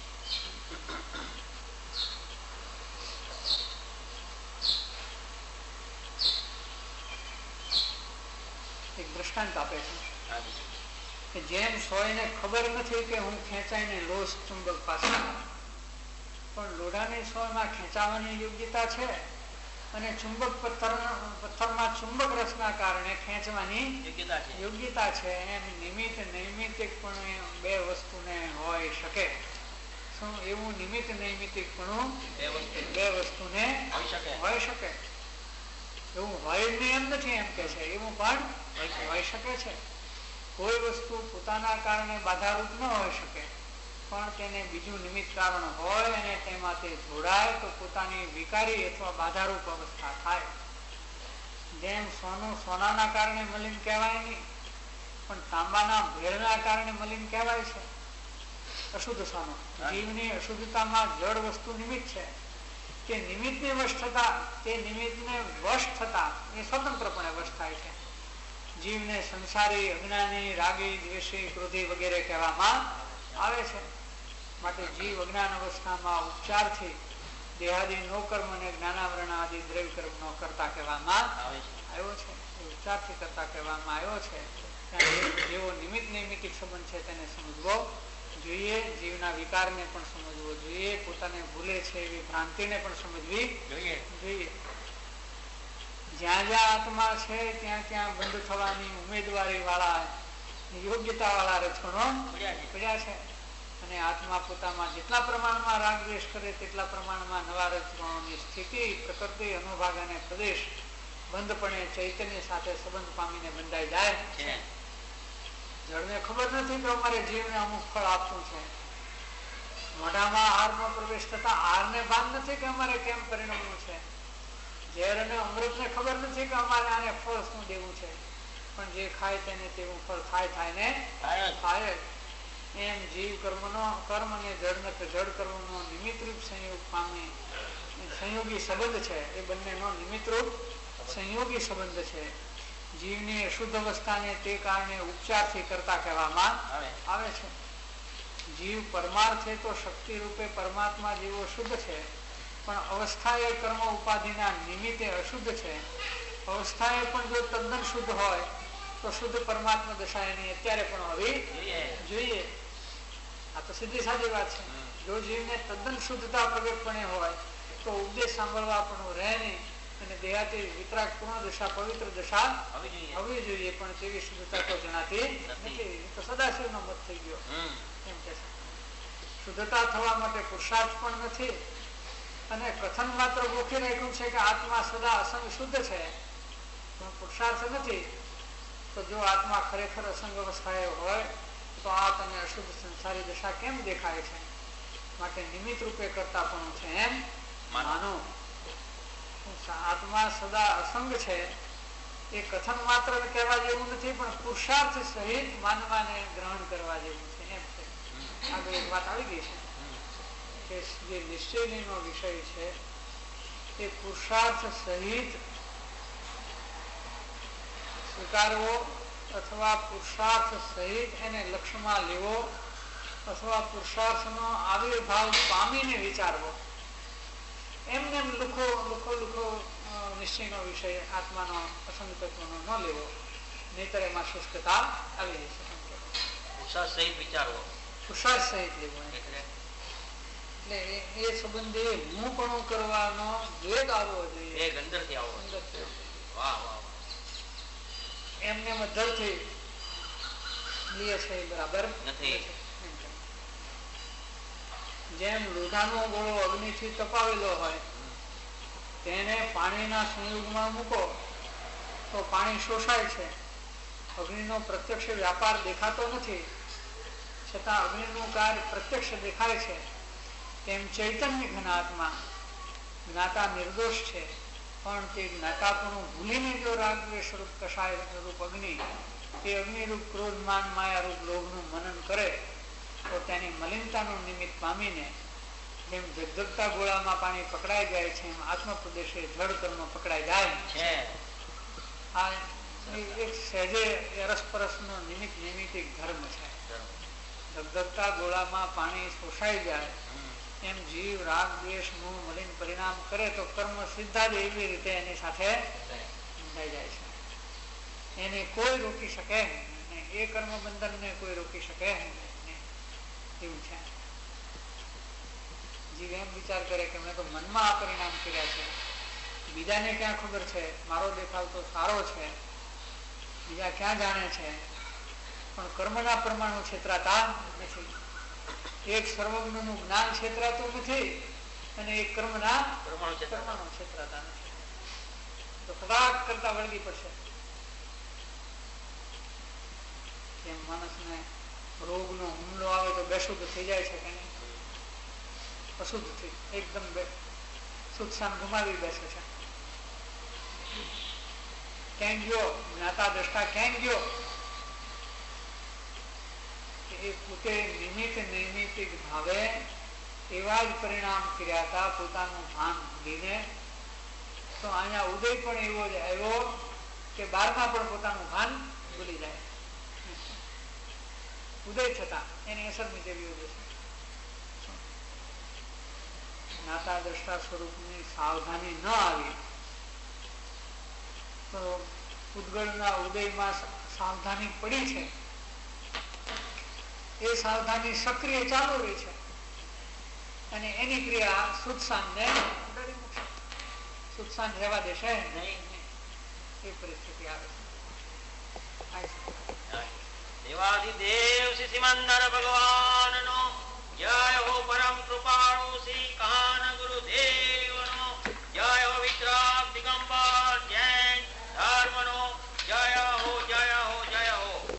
Speaker 2: એક દ્રષ્ટાંત આપે છે કે જેમ સોયને ખબર નથી કે હું ખેંચાઈને લોસ ચુંબક પાસે, પણ લોઢાની સોયમાં ખેંચાવાની યોગ્યતા છે અને ચુંબક પથ્થર પથ્થરમાં ચુંબક રસના કારણે ખેંચવાની યોગ્યતા છે. એમ નિમિત્ત નૈમિતિકપણું બે વસ્તુને હોય શકે. શું એવું નિમિત્ત નૈમિતિકપણું બે વસ્તુને હોય શકે? એવું હોય જ નહીં એમ નથી એમ કે છે, એવું પણ હોય શકે છે. કોઈ વસ્તુ પોતાના કારણે બાધારૂપ ન હોઈ શકે, પણ તેને બીજું નિમિત્ત કારણ હોય અને તેમાં તે જોડાય તો પોતાની વિકારી અથવા બાધારૂપ અવસ્થા થાય. જેમ સોનું સોનાના કારણે મલિન કહેવાય નહીં, પણ તાંબાના ભેળના કારણે મલિન કહેવાય છે. અશુદ્ધ સોનું જીવની અશુદ્ધતામાં જળ વસ્તુ નિમિત્ત છે. તે નિમિત્તને વશ થતા તે નિમિત્તને વશ થતા એ સ્વતંત્રપણે વશ થાય છે. જીવને સંસારી, અજ્ઞાની, રાગી, દ્વેષી, ક્રોધી વગેરે કહેવામાં આવે છે. માટે જીવ અજ્ઞાન અવસ્થામાં ઉપચારથી દેહાદિ નો કર્મ અને જ્ઞાનાવરણ આદિ દ્રવ્ય કર્મ નો કરતા કહેવામાં આવ્યો છે. ઉપચારથી કરતા કહેવામાં આવ્યો છે. જેવો નિમિત્ત નૈમિતિક સંબંધ છે તેને સમજવો જોઈએ. જીવના વિકારને પણ સમજવો જોઈએ. પોતાને ભૂલે છે એવી ભ્રાંતિને પણ સમજવી જોઈએ. જ્યાં જ્યાં આત્મા છે ત્યાં ત્યાં બંધ થવાની ઉમેદવારી વાળા, યોગ્યતા વાળા રચનો પડ્યા છે. અને આત્મા પોતામાં જેટલા પ્રમાણમાં રાગ દ્વેષ કરે તેટલા પ્રમાણમાં નવા રચનાઓની સ્થિતિ, પ્રકૃતિ, અનુભાગ અને પ્રદેશ બંધપણે ચૈતન્ય સાથે સંબંધ પામીને બંધાઈ જાય છે. જળને ખબર નથી કે અમારે જીવને અમુક ફળ આપવું છે, મોઢામાં આહારનો પ્રવેશ થતા આહારને ભાન નથી કે અમારે કેમ પરિણમવું છે. ઝેર અને અમૃતને ખબર નથી કે અમારે આને ફળ શું દેવું છે. પણ જે ખાય તેને તેવું ફળ થાય થાય ને થાય. એમ જીવ કર્મનો કર્મ અને જળ જળ કર્મનો નિમિત્તરૂપ સંયોગ પામે સંયોગી સંબંધ છે. એ બંનેનો નિમિત્તરૂપ સંયોગી સંબંધ છે. જીવની અશુદ્ધ અવસ્થાને તે કારણે ઉપચારથી કરતા કહેવામાં આવે છે. જીવ પરમાર્થ છે તો શક્તિ રૂપે પરમાત્મા જેવો શુદ્ધ છે, પણ અવસ્થા એ કર્મ ઉપાધિના નિમિત્તે અશુદ્ધ છે. અવસ્થા એ પણ જો તદ્દન શુદ્ધ હોય તો શુદ્ધ પરમાત્મા દશા એની અત્યારે પણ હોવી જોઈએ. આ તો સીધી સાદી વાત છે. જો જીવને તદ્દન શુદ્ધતા પ્રગટપણે હોય તો ઉપદેશ સાંભળવા પણ રહે નહીં અને દેહાતી વિતરાગ પૂર્ણ દશા પવિત્ર દશા હોવી જોઈએ. પણ તેવી શુદ્ધતા તો જણાતી નથી. તો સદાશિવ નો મત થઈ ગયો. એમ કે શુદ્ધતા થવા માટે પુરુષાર્થ પણ નથી અને કથન માત્ર ગોખી રાખ્યું છે કે આત્મા સદા અસંગ શુદ્ધ છે, પણ પુરુષાર્થ નથી. તો જો આત્મા ખરેખર અસંગ અવસ્થાએ હોય તો આ તમે અશુદ્ધ સંસારી દશા કેમ દેખાય છે? માટે નિમિત્ત રૂપે કરતા પણ છે એમ માનો. આત્મા સદા અસંગ છે એ કથન માત્ર કહેવા જેવું નથી, પણ પુરુષાર્થ સહિત માનવાને ગ્રહણ કરવા જેવું છે. એમ છે. આગળ એક વાત આવી ગઈ છે કે જે નિશ્ચયનો વિષય છે એ પુરુષાર્થ સહિત સ્વીકારવો અથવા પુરુષાર્થ સહિત એને લક્ષ્યમાં લેવો અથવા પુરુષાર્થનો આવિર્ભાવ પામીને વિચારવો. એમને લુખો લુખો લુખો નિશ્ચયનો વિષય આત્માનો અસંગ તત્વનો ન લેવો, નહીતર એમાં શુષ્કતા આવી જશે.
Speaker 4: પુરુષાર્થ સહિત વિચારવો,
Speaker 2: પુરુષાર્થ સહિત લેવો. એટલે એ સંબંધે હું પણ કરવાનો વેગ આવવો જોઈએ.
Speaker 4: અંદરથી આવો.
Speaker 2: અંદરથી
Speaker 4: વાહ વાહ.
Speaker 2: એમને મધરથી લે છે બરાબર
Speaker 4: નથી.
Speaker 2: જેમ લોઢાનો ગોળો અગ્નિથી તપાવેલો હોય તેને પાણીના સંયોગમાં મૂકો તો પાણી શોષાય છે. અગ્નિનો પ્રત્યક્ષ વ્યાપાર દેખાતો નથી, છતાં અગ્નિનું કાર્ય પ્રત્યક્ષ દેખાય છે. તેમ ચૈતન્ય ઘનાત્મા જ્ઞાતા નિર્દોષ છે, પણ તે જ્ઞાતાપણું ભૂલીને જો રાગદ્વેષ રૂપ કષાય રૂપ અગ્નિ તે અગ્નિરૂપ ક્રોધમાન માયા રૂપ લોભનું મનન કરે તો તેની મલિનતાનું નિમિત્ત પામીને જેમ જગજગતા ગોળામાં પાણી પકડાઈ જાય છે એમ આત્મપ્રદેશે જળ કર્મ પકડાઈ જાય છે. આ એક સહેજે અરસપરસનો નિમિત્ત નિમિત્તિક ધર્મ છે. જગજગતા ગોળામાં પાણી શોષાઈ જાય એમ જીવ રાગ દ્વેષ મોહ મલિન પરિણામ કરે તો કર્મ સીધા જ એવી રીતે એની સાથે બંધાઈ જાય છે. એને કોઈ રોકી શકે નહીં. એ કર્મ બંધનને કોઈ રોકી શકે નહીં. એવું છે. જીવ એમ વિચાર કરે કે મેં તો મનમાં આ પરિણામ કર્યા છે, બીજાને ક્યાં ખબર છે, મારો દેખાવ તો સારો છે, બીજા ક્યાં જાણે છે, પણ કર્મના પરમાણુ છેતરાતા નથી. એક સર્વજ્ઞનું જ્ઞાન છેતરાતું નથી અને એક કર્મના પરમાણુ છેતરાતા નથી. તો કદાચ કરતા વળગી પડશે. જેમ માણસને રોગનો હુમલો આવે તો બેશુદ્ધ થઈ જાય છે કે નહીં? અશુદ્ધ થઈ એકદમ શુદ્ધ શાન ગુમાવી બેસે છે. ક્યાં ગયો જ્ઞાતા દ્રષ્ટા? ક્યાં ગયો? એ પોતે નિમિત્ત નૈમિતિક ભાવે એવા જ પરિણામ કર્યા હતા પોતાનું ભાન ભૂલીને. તો અહીંયા ઉદય પણ એવો જ આવ્યો કે બારમાં પણ પોતાનું ભાન ભૂલી જાય. ઉદય થતા એની અસર નીચેવી ઉદય છે. જ્ઞાતા દ્રષ્ટા સ્વરૂપની સાવધાની ન આવી તો ઉદગળના ઉદયમાં સાવધાની પડી છે. એ સાવધાની સક્રિય ચાલુ રહી છે અને એની ક્રિયા સુદસાન ને ડરી મૂકશે. સુદસાન રહેવા દેશે નહીં. એ પરિસ્થિતિ આવે છે.
Speaker 4: દેવાધિદેવ શ્રી સિમંદર ભગવાન નો